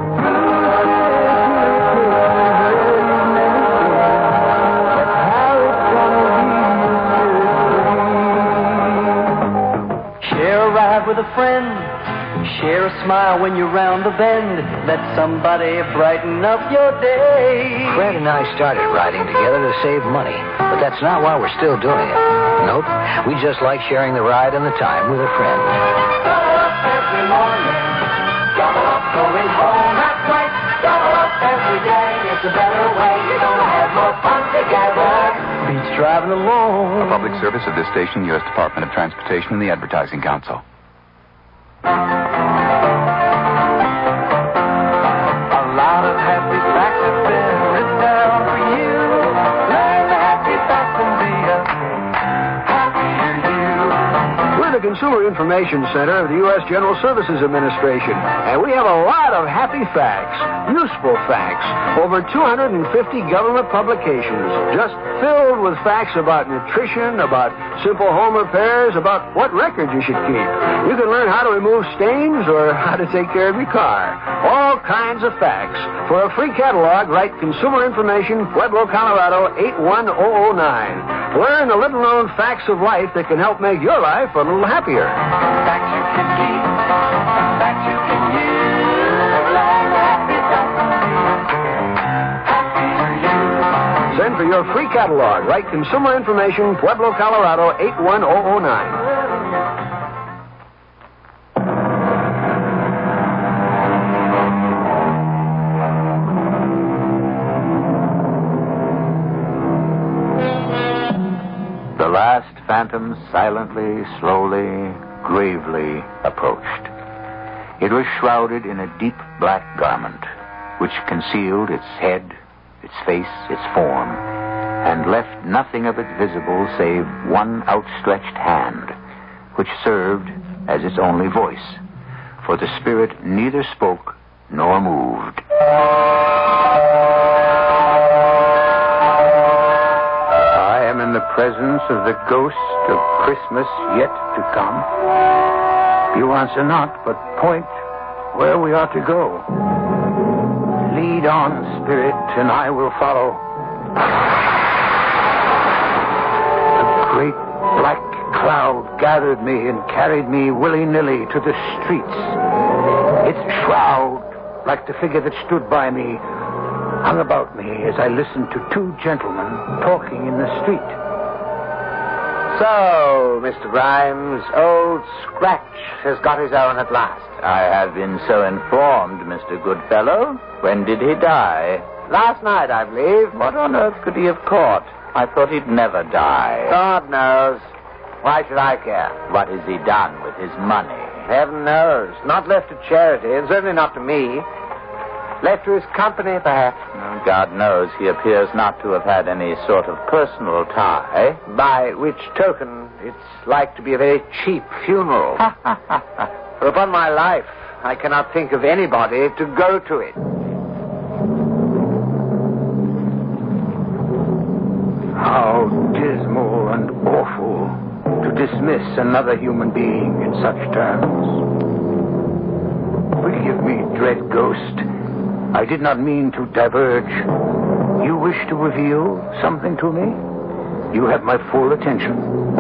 With a friend, share a smile when you're round the bend. Let somebody brighten up your day. Fred and I started riding together to save money, but that's not why we're still doing it. Nope, we just like sharing the ride and the time with a friend. Double up every morning, double up going home at night, double up every day. It's a better way. You're gonna have more fun together. Beats driving alone. A public service of this station, U.S. Department of Transportation, and the Advertising Council. A lot of happy facts have been written down for you. Learn the happy facts and be a happier you. We're the Consumer Information Center of the U.S. General Services Administration, and we have a lot of happy facts, useful facts, over 250 government publications, just filled with facts about nutrition, about simple home repairs, about what records you should keep. You can learn how to remove stains or how to take care of your car. All kinds of facts. For a free catalog, write Consumer Information, Pueblo, Colorado, 81009. Learn the little-known facts of life that can help make your life a little happier. Facts you can keep, facts you can use. Learn the happy facts and be happier you. Send for your free catalog. Write Consumer Information, Pueblo, Colorado, 81009. The last phantom silently, slowly gravely approached. It was shrouded in a deep black garment, which concealed its head, its face, its form, and left nothing of it visible save one outstretched hand, which served as its only voice, for the spirit neither spoke nor moved. I am in the presence of the ghost of Christmas yet to come. You answer not, but point where we are to go. Lead on, spirit, and I will follow. A great black cloud gathered me and carried me willy-nilly to the streets. Its shroud, like the figure that stood by me, hung about me as I listened to two gentlemen talking in the street. So, Mr. Grimes, old Scratch has got his own at last. I have been so informed, Mr. Goodfellow. When did he die? Last night, I believe. What on earth could he have caught? I thought he'd never die. God knows. Why should I care? What has he done with his money? Heaven knows. Not left to charity, and certainly not to me. Left to his company, perhaps. Oh, God knows he appears not to have had any sort of personal tie. By which token, it's like to be a very cheap funeral. For upon my life, I cannot think of anybody to go to it. How dismal and awful to dismiss another human being in such terms. Forgive me, dread ghost. I did not mean to diverge. You wish to reveal something to me? You have my full attention.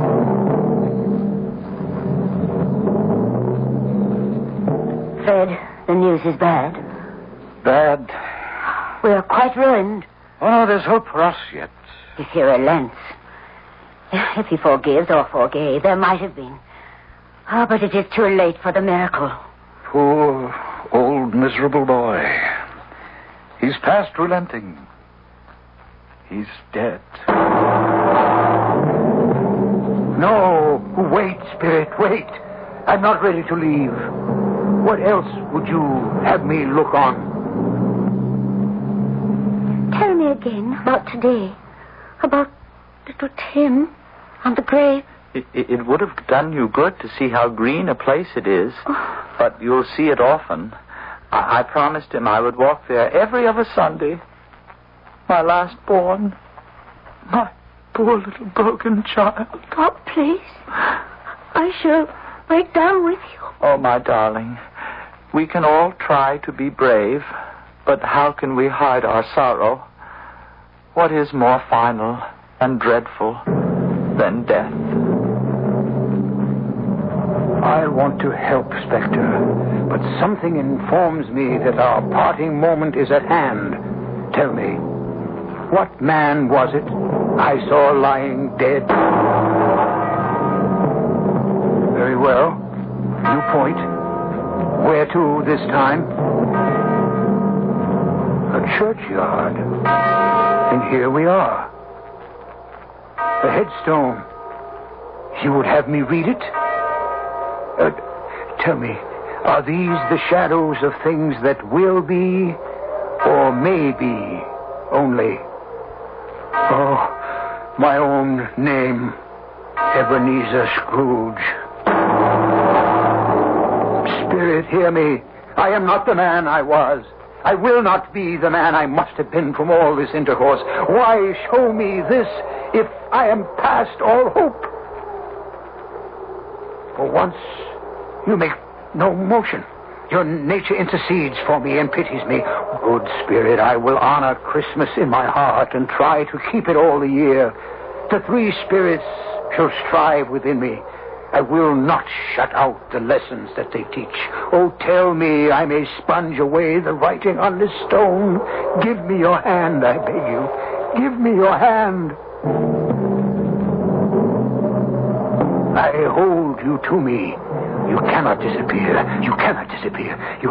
Fred, the news is bad. Bad? We are quite ruined. Oh, there's hope for us yet. If he relents. If he forgives or forgave, there might have been. Ah, but it is too late for the miracle. Poor, old, miserable boy. He's past relenting. He's dead. No, wait, spirit, wait. I'm not ready to leave. What else would you have me look on? Tell me again about today. About little Tim on the grave. It would have done you good to see how green a place it is. Oh. But you'll see it often. I promised him I would walk there every other Sunday. My last born. My poor little broken child. God, please. I shall break down with you. Oh, my darling. We can all try to be brave, but how can we hide our sorrow? What is more final and dreadful than death? I want to help, Spectre, but something informs me that our parting moment is at hand. Tell me, what man was it I saw lying dead? Very well. You point. Where to this time? A churchyard. And here we are. A headstone. You would have me read it? Tell me, are these the shadows of things that will be or may be only? Oh, my own name, Ebenezer Scrooge. Spirit, hear me. I am not the man I was. I will not be the man I must have been from all this intercourse. Why show me this if I am past all hope? For once, you make no motion. Your nature intercedes for me and pities me. Good Spirit, I will honor Christmas in my heart and try to keep it all the year. The three spirits shall strive within me. I will not shut out the lessons that they teach. Oh, tell me I may sponge away the writing on this stone. Give me your hand, I beg you. Give me your hand. I hold you to me. You cannot disappear. You cannot disappear. You...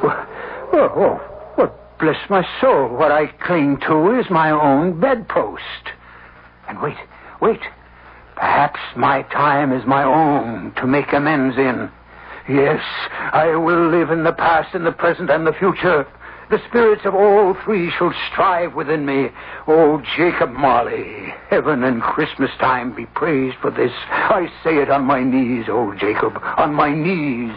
Oh, bless my soul. What I cling to is my own bedpost. And wait. Perhaps my time is my own to make amends in. Yes, I will live in the past, in the present, and the future. The spirits of all three shall strive within me. Oh, Jacob Marley, heaven and Christmas time be praised for this. I say it on my knees, oh, Jacob, on my knees.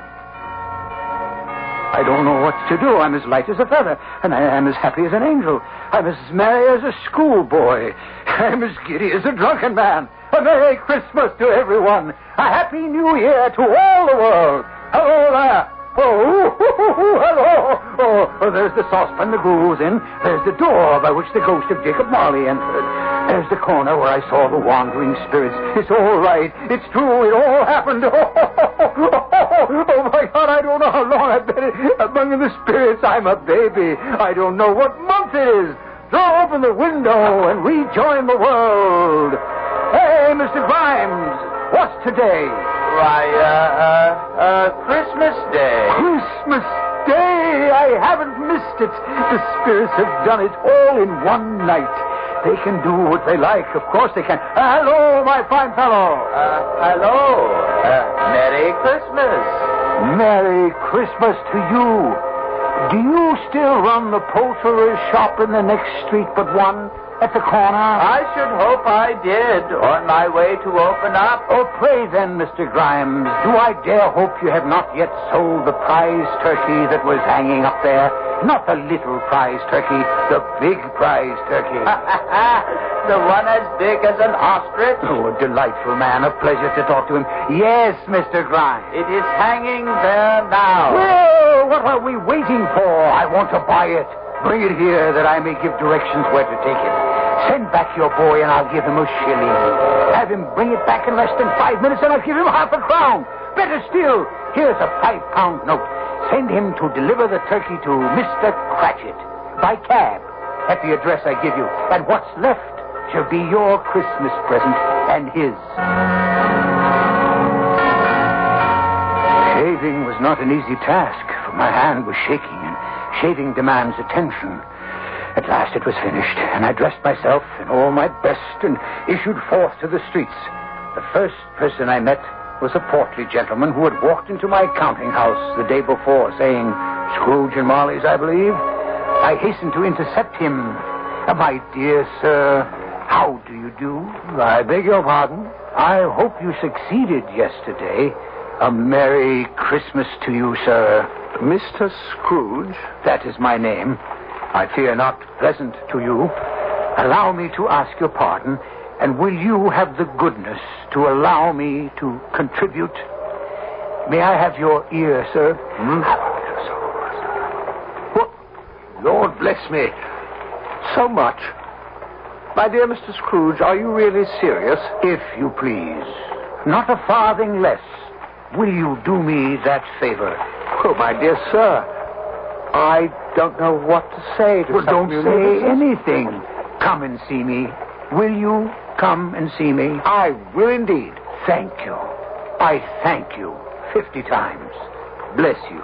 I don't know what to do. I'm as light as a feather, and I am as happy as an angel. I'm as merry as a schoolboy. I'm as giddy as a drunken man. A Merry Christmas to everyone. A Happy New Year to all the world. Hello there. Oh, hello. Oh, there's the saucepan the gruel was in. There's the door by which the ghost of Jacob Marley entered. There's the corner where I saw the wandering spirits. It's all right. It's true. It all happened. Oh, my God, I don't know how long I've been among the spirits. I'm a baby. I don't know what month it is. Throw open the window and rejoin the world. Hey, Mr. Grimes, what's today? Why, Christmas Day. Christmas Day! I haven't missed it. The spirits have done it all in one night. They can do what they like. Of course they can. Hello, my fine fellow. Hello. Merry Christmas. Merry Christmas to you. Do you still run the poulterer's shop in the next street but one? At the corner? I should hope I did, on my way to open up. Oh, pray then, Mr. Grimes, do I dare hope you have not yet sold the prize turkey that was hanging up there? Not the little prize turkey, the big prize turkey. The one as big as an ostrich? Oh, a delightful man, a pleasure to talk to him. Yes, Mr. Grimes. It is hanging there now. Well, what are we waiting for? I want to buy it. Bring it here that I may give directions where to take it. Send back your boy and I'll give him a shilling. Have him bring it back in less than 5 minutes and I'll give him half a crown. Better still, here's a £5 note. Send him to deliver the turkey to Mr. Cratchit by cab at the address I give you. And what's left shall be your Christmas present and his. Shaving was not an easy task, for my hand was shaking and shaving demands attention. At last it was finished, and I dressed myself in all my best and issued forth to the streets. The first person I met was a portly gentleman who had walked into my counting house the day before, saying, Scrooge and Marley's, I believe. I hastened to intercept him. My dear sir, how do you do? I beg your pardon. I hope you succeeded yesterday. A Merry Christmas to you, sir. Mr. Scrooge? That is my name. I fear not pleasant to you. Allow me to ask your pardon, and will you have the goodness to allow me to contribute? May I have your ear, sir? What? Lord bless me. So much. My dear Mr. Scrooge, are you really serious? If you please. Not a farthing less. Will you do me that favor? Oh, my dear sir, I don't know what to say to such don't say anything. Come and see me. Will you come and see me? I will indeed. Thank you. I thank you 50 times. Bless you.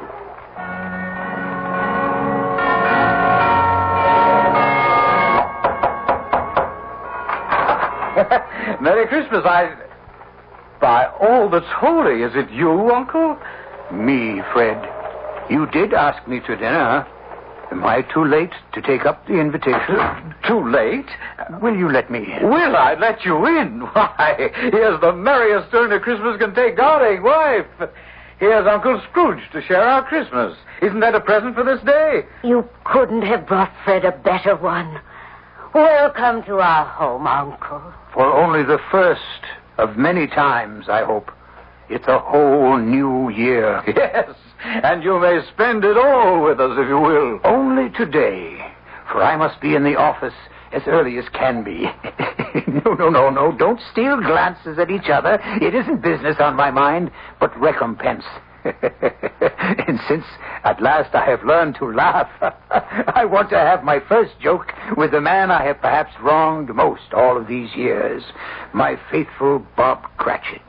Merry Christmas. By all that's holy, is it you, Uncle? Me, Fred. You did ask me to dinner. Am I too late to take up the invitation? Too late? Will you let me in? Will I let you in? Why, here's the merriest turn a Christmas can take, darling wife. Here's Uncle Scrooge to share our Christmas. Isn't that a present for this day? You couldn't have brought Fred a better one. Welcome to our home, Uncle. For only the first of many times, I hope. It's a whole new year. Yes, and you may spend it all with us if you will. Only today, for I must be in the office as early as can be. No. Don't steal glances at each other. It isn't business on my mind, but recompense. And since at last I have learned to laugh, I want to have my first joke with the man I have perhaps wronged most all of these years, my faithful Bob Cratchit.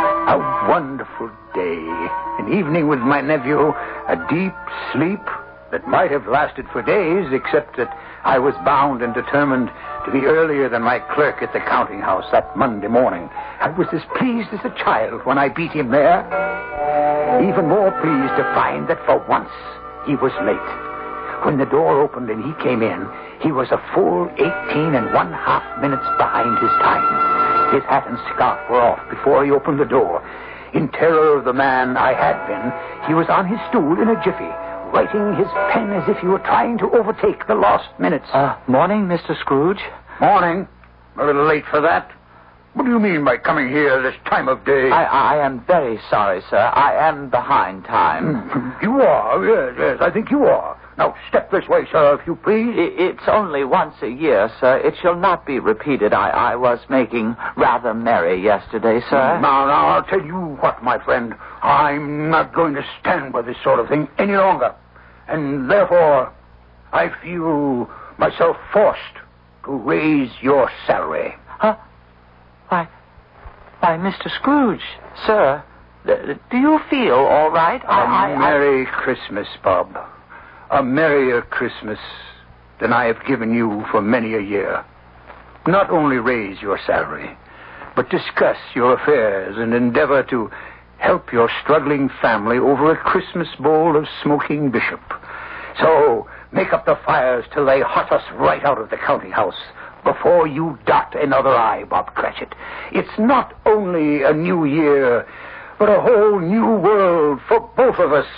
A wonderful day. An evening with my nephew, a deep sleep, that might have lasted for days, except that I was bound and determined to be earlier than my clerk at the counting house that Monday morning. I was as pleased as a child when I beat him there. Even more pleased to find that for once he was late. When the door opened and he came in, he was a full 18½ minutes behind his time. His hat and scarf were off before he opened the door. In terror of the man I had been, he was on his stool in a jiffy, writing his pen as if he were trying to overtake the lost minutes. Morning, Mr. Scrooge. Morning. A little late for that. What do you mean by coming here this time of day? I am very sorry, sir. I am behind time. You are? Yes, I think you are. Now, step this way, sir, if you please. It's only once a year, sir. It shall not be repeated. I was making rather merry yesterday, sir. Now, I'll tell you what, my friend. I'm not going to stand by this sort of thing any longer. And therefore, I feel myself forced to raise your salary. Huh? Why, Mr. Scrooge, sir, do you feel all right? A Merry Christmas, Bob. A merrier Christmas than I have given you for many a year. Not only raise your salary, but discuss your affairs and endeavor to help your struggling family over a Christmas bowl of smoking bishop. So, make up the fires till they hot us right out of the counting house before you dot another I, Bob Cratchit. It's not only a new year, but a whole new world for both of us.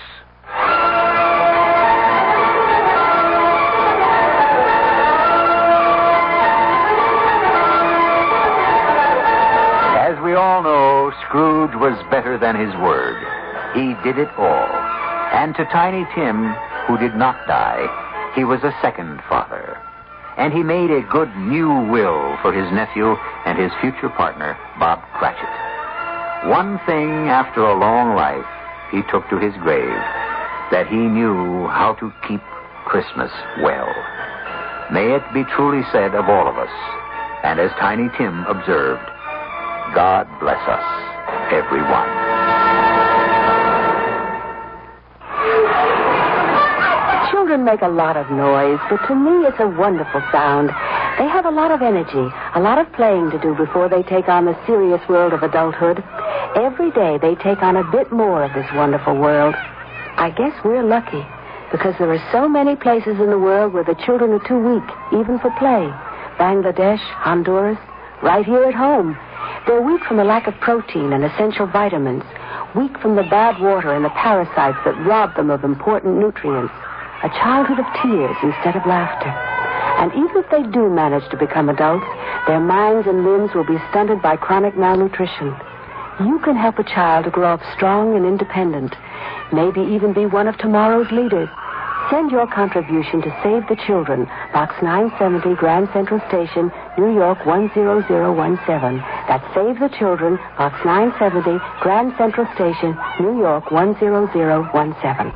As we all know, Scrooge was better than his word. He did it all. And to Tiny Tim, who did not die, he was a second father. And he made a good new will for his nephew and his future partner, Bob Cratchit. One thing after a long life he took to his grave, that he knew how to keep Christmas well. May it be truly said of all of us, and as Tiny Tim observed, God bless us, everyone. Children make a lot of noise, but to me it's a wonderful sound. They have a lot of energy, a lot of playing to do before they take on the serious world of adulthood. Every day they take on a bit more of this wonderful world. I guess we're lucky, because there are so many places in the world where the children are too weak, even for play. Bangladesh, Honduras, right here at home. They're weak from the lack of protein and essential vitamins, weak from the bad water and the parasites that rob them of important nutrients. A childhood of tears instead of laughter. And even if they do manage to become adults, their minds and limbs will be stunted by chronic malnutrition. You can help a child to grow up strong and independent, maybe even be one of tomorrow's leaders. Send your contribution to Save the Children, Box 970, Grand Central Station, New York 10017. That's Save the Children, Box 970, Grand Central Station, New York 10017.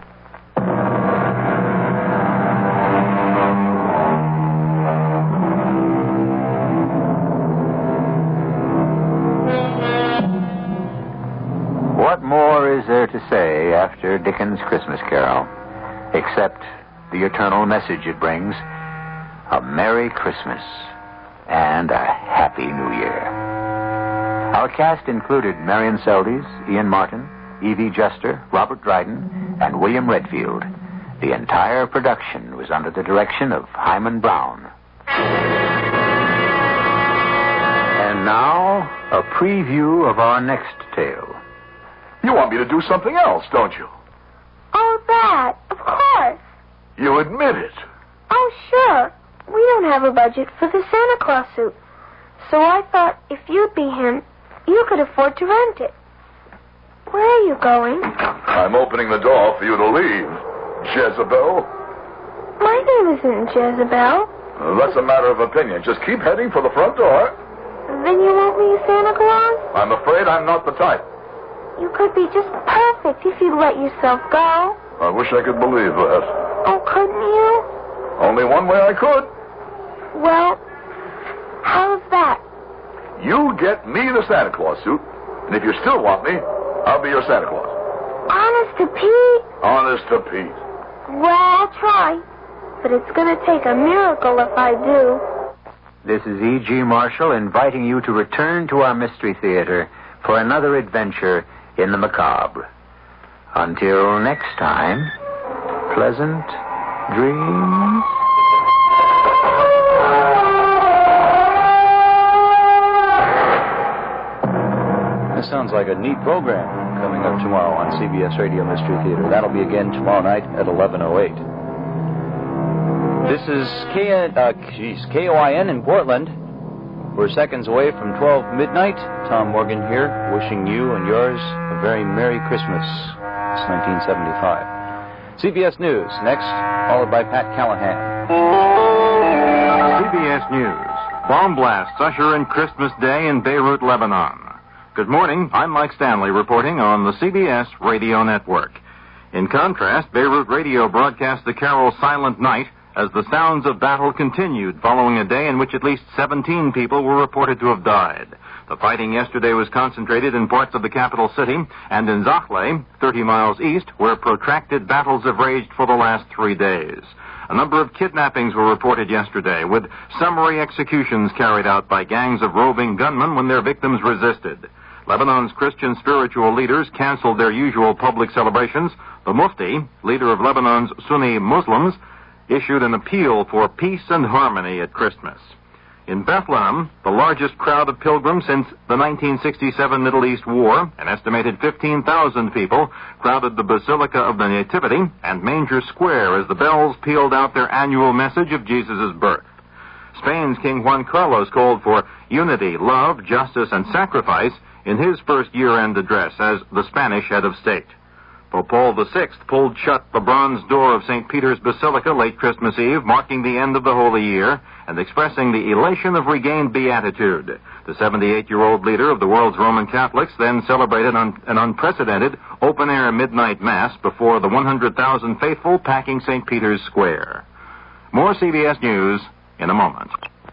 What more is there to say after Dickens' Christmas Carol, except the eternal message it brings, a Merry Christmas and a Happy New Year. Our cast included Marion Seldes, Ian Martin, Evie Juster, Robert Dryden, and William Redfield. The entire production was under the direction of Hyman Brown. And now, a preview of our next tale. You want me to do something else, don't you? Oh, that. Of course. You admit it. Oh, sure. We don't have a budget for the Santa Claus suit. So I thought if you'd be him, you could afford to rent it. Where are you going? I'm opening the door for you to leave, Jezebel. My name isn't Jezebel. That's a matter of opinion. Just keep heading for the front door. Then you won't be Santa Claus? I'm afraid I'm not the type. You could be just perfect if you'd let yourself go. I wish I could believe that. Oh, couldn't you? Only one way I could. Well, how's that? You get me the Santa Claus suit, and if you still want me, I'll be your Santa Claus. Honest to Pete? Honest to Pete. Well, I'll try. But it's going to take a miracle if I do. This is E.G. Marshall inviting you to return to our Mystery Theater for another adventure in the macabre. Until next time, pleasant dreams. This sounds like a neat program coming up tomorrow on CBS Radio Mystery Theater. That'll be again tomorrow night at 11:08. This is KOIN in Portland. We're seconds away from 12 midnight. Tom Morgan here, wishing you and yours a very Merry Christmas. It's 1975. CBS News next, followed by Pat Callahan. CBS News. Bomb blasts usher in Christmas Day in Beirut, Lebanon. Good morning. I'm Mike Stanley reporting on the CBS Radio Network. In contrast, Beirut Radio broadcast the carol Silent Night as the sounds of battle continued following a day in which at least 17 people were reported to have died. The fighting yesterday was concentrated in parts of the capital city and in Zakhle, 30 miles east, where protracted battles have raged for the last 3 days. A number of kidnappings were reported yesterday, with summary executions carried out by gangs of roving gunmen when their victims resisted. Lebanon's Christian spiritual leaders canceled their usual public celebrations. The Mufti, leader of Lebanon's Sunni Muslims, issued an appeal for peace and harmony at Christmas. In Bethlehem, the largest crowd of pilgrims since the 1967 Middle East War, an estimated 15,000 people, crowded the Basilica of the Nativity and Manger Square as the bells pealed out their annual message of Jesus' birth. Spain's King Juan Carlos called for unity, love, justice, and sacrifice in his first year-end address as the Spanish head of state. Pope Paul VI pulled shut the bronze door of St. Peter's Basilica late Christmas Eve, marking the end of the Holy Year and expressing the elation of regained beatitude. The 78-year-old leader of the world's Roman Catholics then celebrated an unprecedented open-air midnight mass before the 100,000 faithful packing St. Peter's Square. More CBS News in a moment.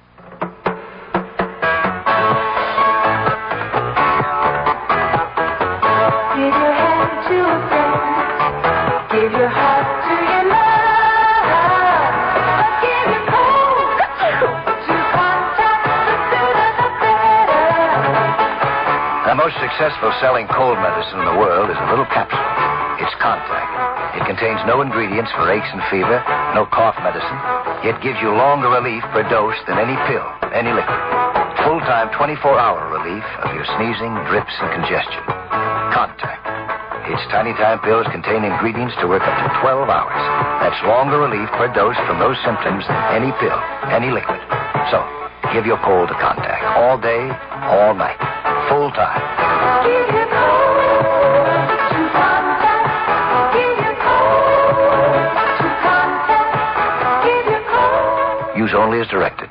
Give your heart to your love. Give your cold to contact the sooner the better. The most successful selling cold medicine in the world is a little capsule. It's Contact. It contains no ingredients for aches and fever, no cough medicine, yet gives you longer relief per dose than any pill, any liquid. Full-time 24-hour relief of your sneezing, drips, and congestion. Contact. Its tiny-time pills contain ingredients to work up to 12 hours. That's longer relief per dose from those symptoms than any pill, any liquid. So, give your cold to Contact. All day, all night. Full time. Give your cold to Contact. Give your cold to Contact. Give your cold. Use only as directed.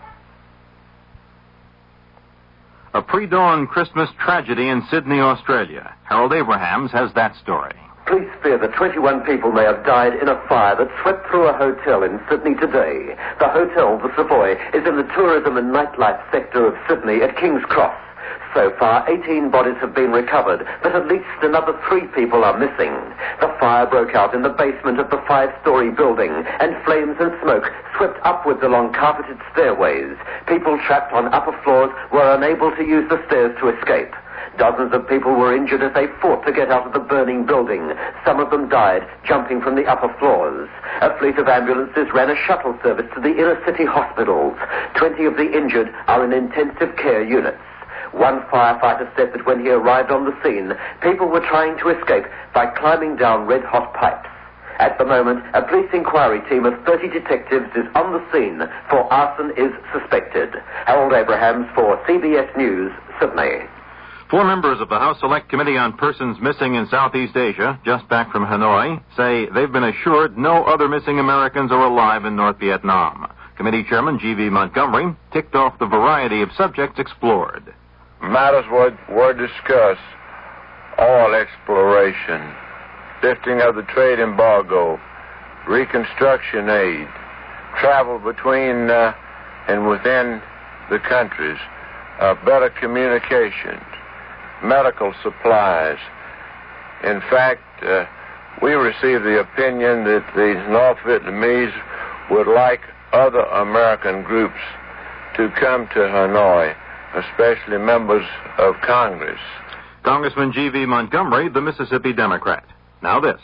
A pre-dawn Christmas tragedy in Sydney, Australia. Harold Abrahams has that story. Police fear that 21 people may have died in a fire that swept through a hotel in Sydney today. The hotel, the Savoy, is in the tourism and nightlife sector of Sydney at King's Cross. So far, 18 bodies have been recovered, but at least another 3 people are missing. The fire broke out in the basement of the 5-story building, and flames and smoke swept upwards along carpeted stairways. People trapped on upper floors were unable to use the stairs to escape. Dozens of people were injured as they fought to get out of the burning building. Some of them died jumping from the upper floors. A fleet of ambulances ran a shuttle service to the inner city hospitals. 20 of the injured are in intensive care units. One firefighter said that when he arrived on the scene, people were trying to escape by climbing down red-hot pipes. At the moment, a police inquiry team of 30 detectives is on the scene, for arson is suspected. Harold Abrahams for CBS News, Sydney. 4 members of the House Select Committee on Persons Missing in Southeast Asia, just back from Hanoi, say they've been assured no other missing Americans are alive in North Vietnam. Committee Chairman G.V. Montgomery ticked off the variety of subjects explored. Matters were discussed: oil exploration, lifting of the trade embargo, reconstruction aid, travel between and within the countries, better communications, medical supplies. In fact, we received the opinion that the North Vietnamese would like other American groups to come to Hanoi, especially members of Congress. Congressman G.V. Montgomery, the Mississippi Democrat. Now this.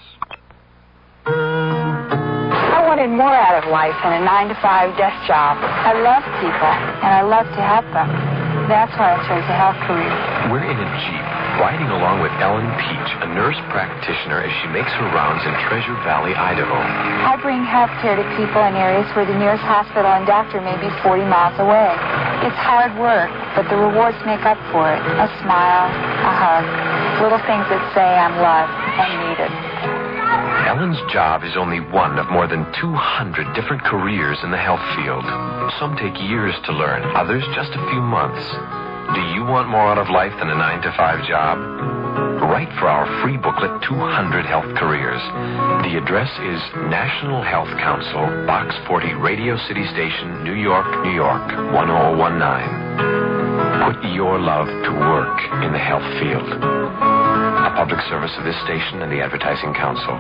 I wanted more out of life than a 9-to-5 desk job. I love people, and I love to help them. That's why I chose a health career. We're in a Jeep, riding along with Ellen Peach, a nurse practitioner, as she makes her rounds in Treasure Valley, Idaho. I bring health care to people in areas where the nearest hospital and doctor may be 40 miles away. It's hard work, but the rewards make up for it. A smile, a hug, little things that say I'm loved and needed. Ellen's job is only one of more than 200 different careers in the health field. Some take years to learn, others just a few months. Do you want more out of life than a 9-to-5 job? Write for our free booklet, 200 Health Careers. The address is National Health Council, Box 40, Radio City Station, New York, New York, 1019. Put your love to work in the health field. A public service of this station and the Advertising Council.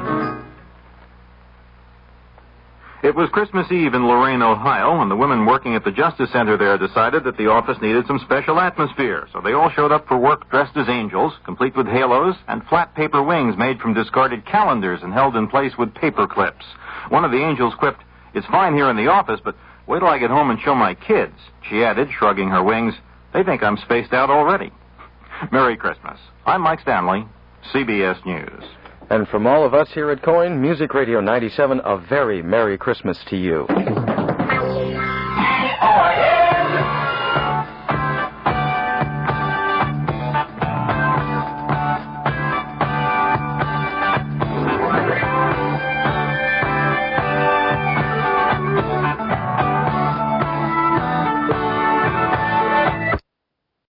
It was Christmas Eve in Lorain, Ohio, and the women working at the Justice Center there decided that the office needed some special atmosphere. So they all showed up for work dressed as angels, complete with halos and flat paper wings made from discarded calendars and held in place with paper clips. One of the angels quipped, "It's fine here in the office, but wait till I get home and show my kids." She added, shrugging her wings, "They think I'm spaced out already." Merry Christmas. I'm Mike Stanley, CBS News. And from all of us here at KOIN, Music Radio 97, a very Merry Christmas to you.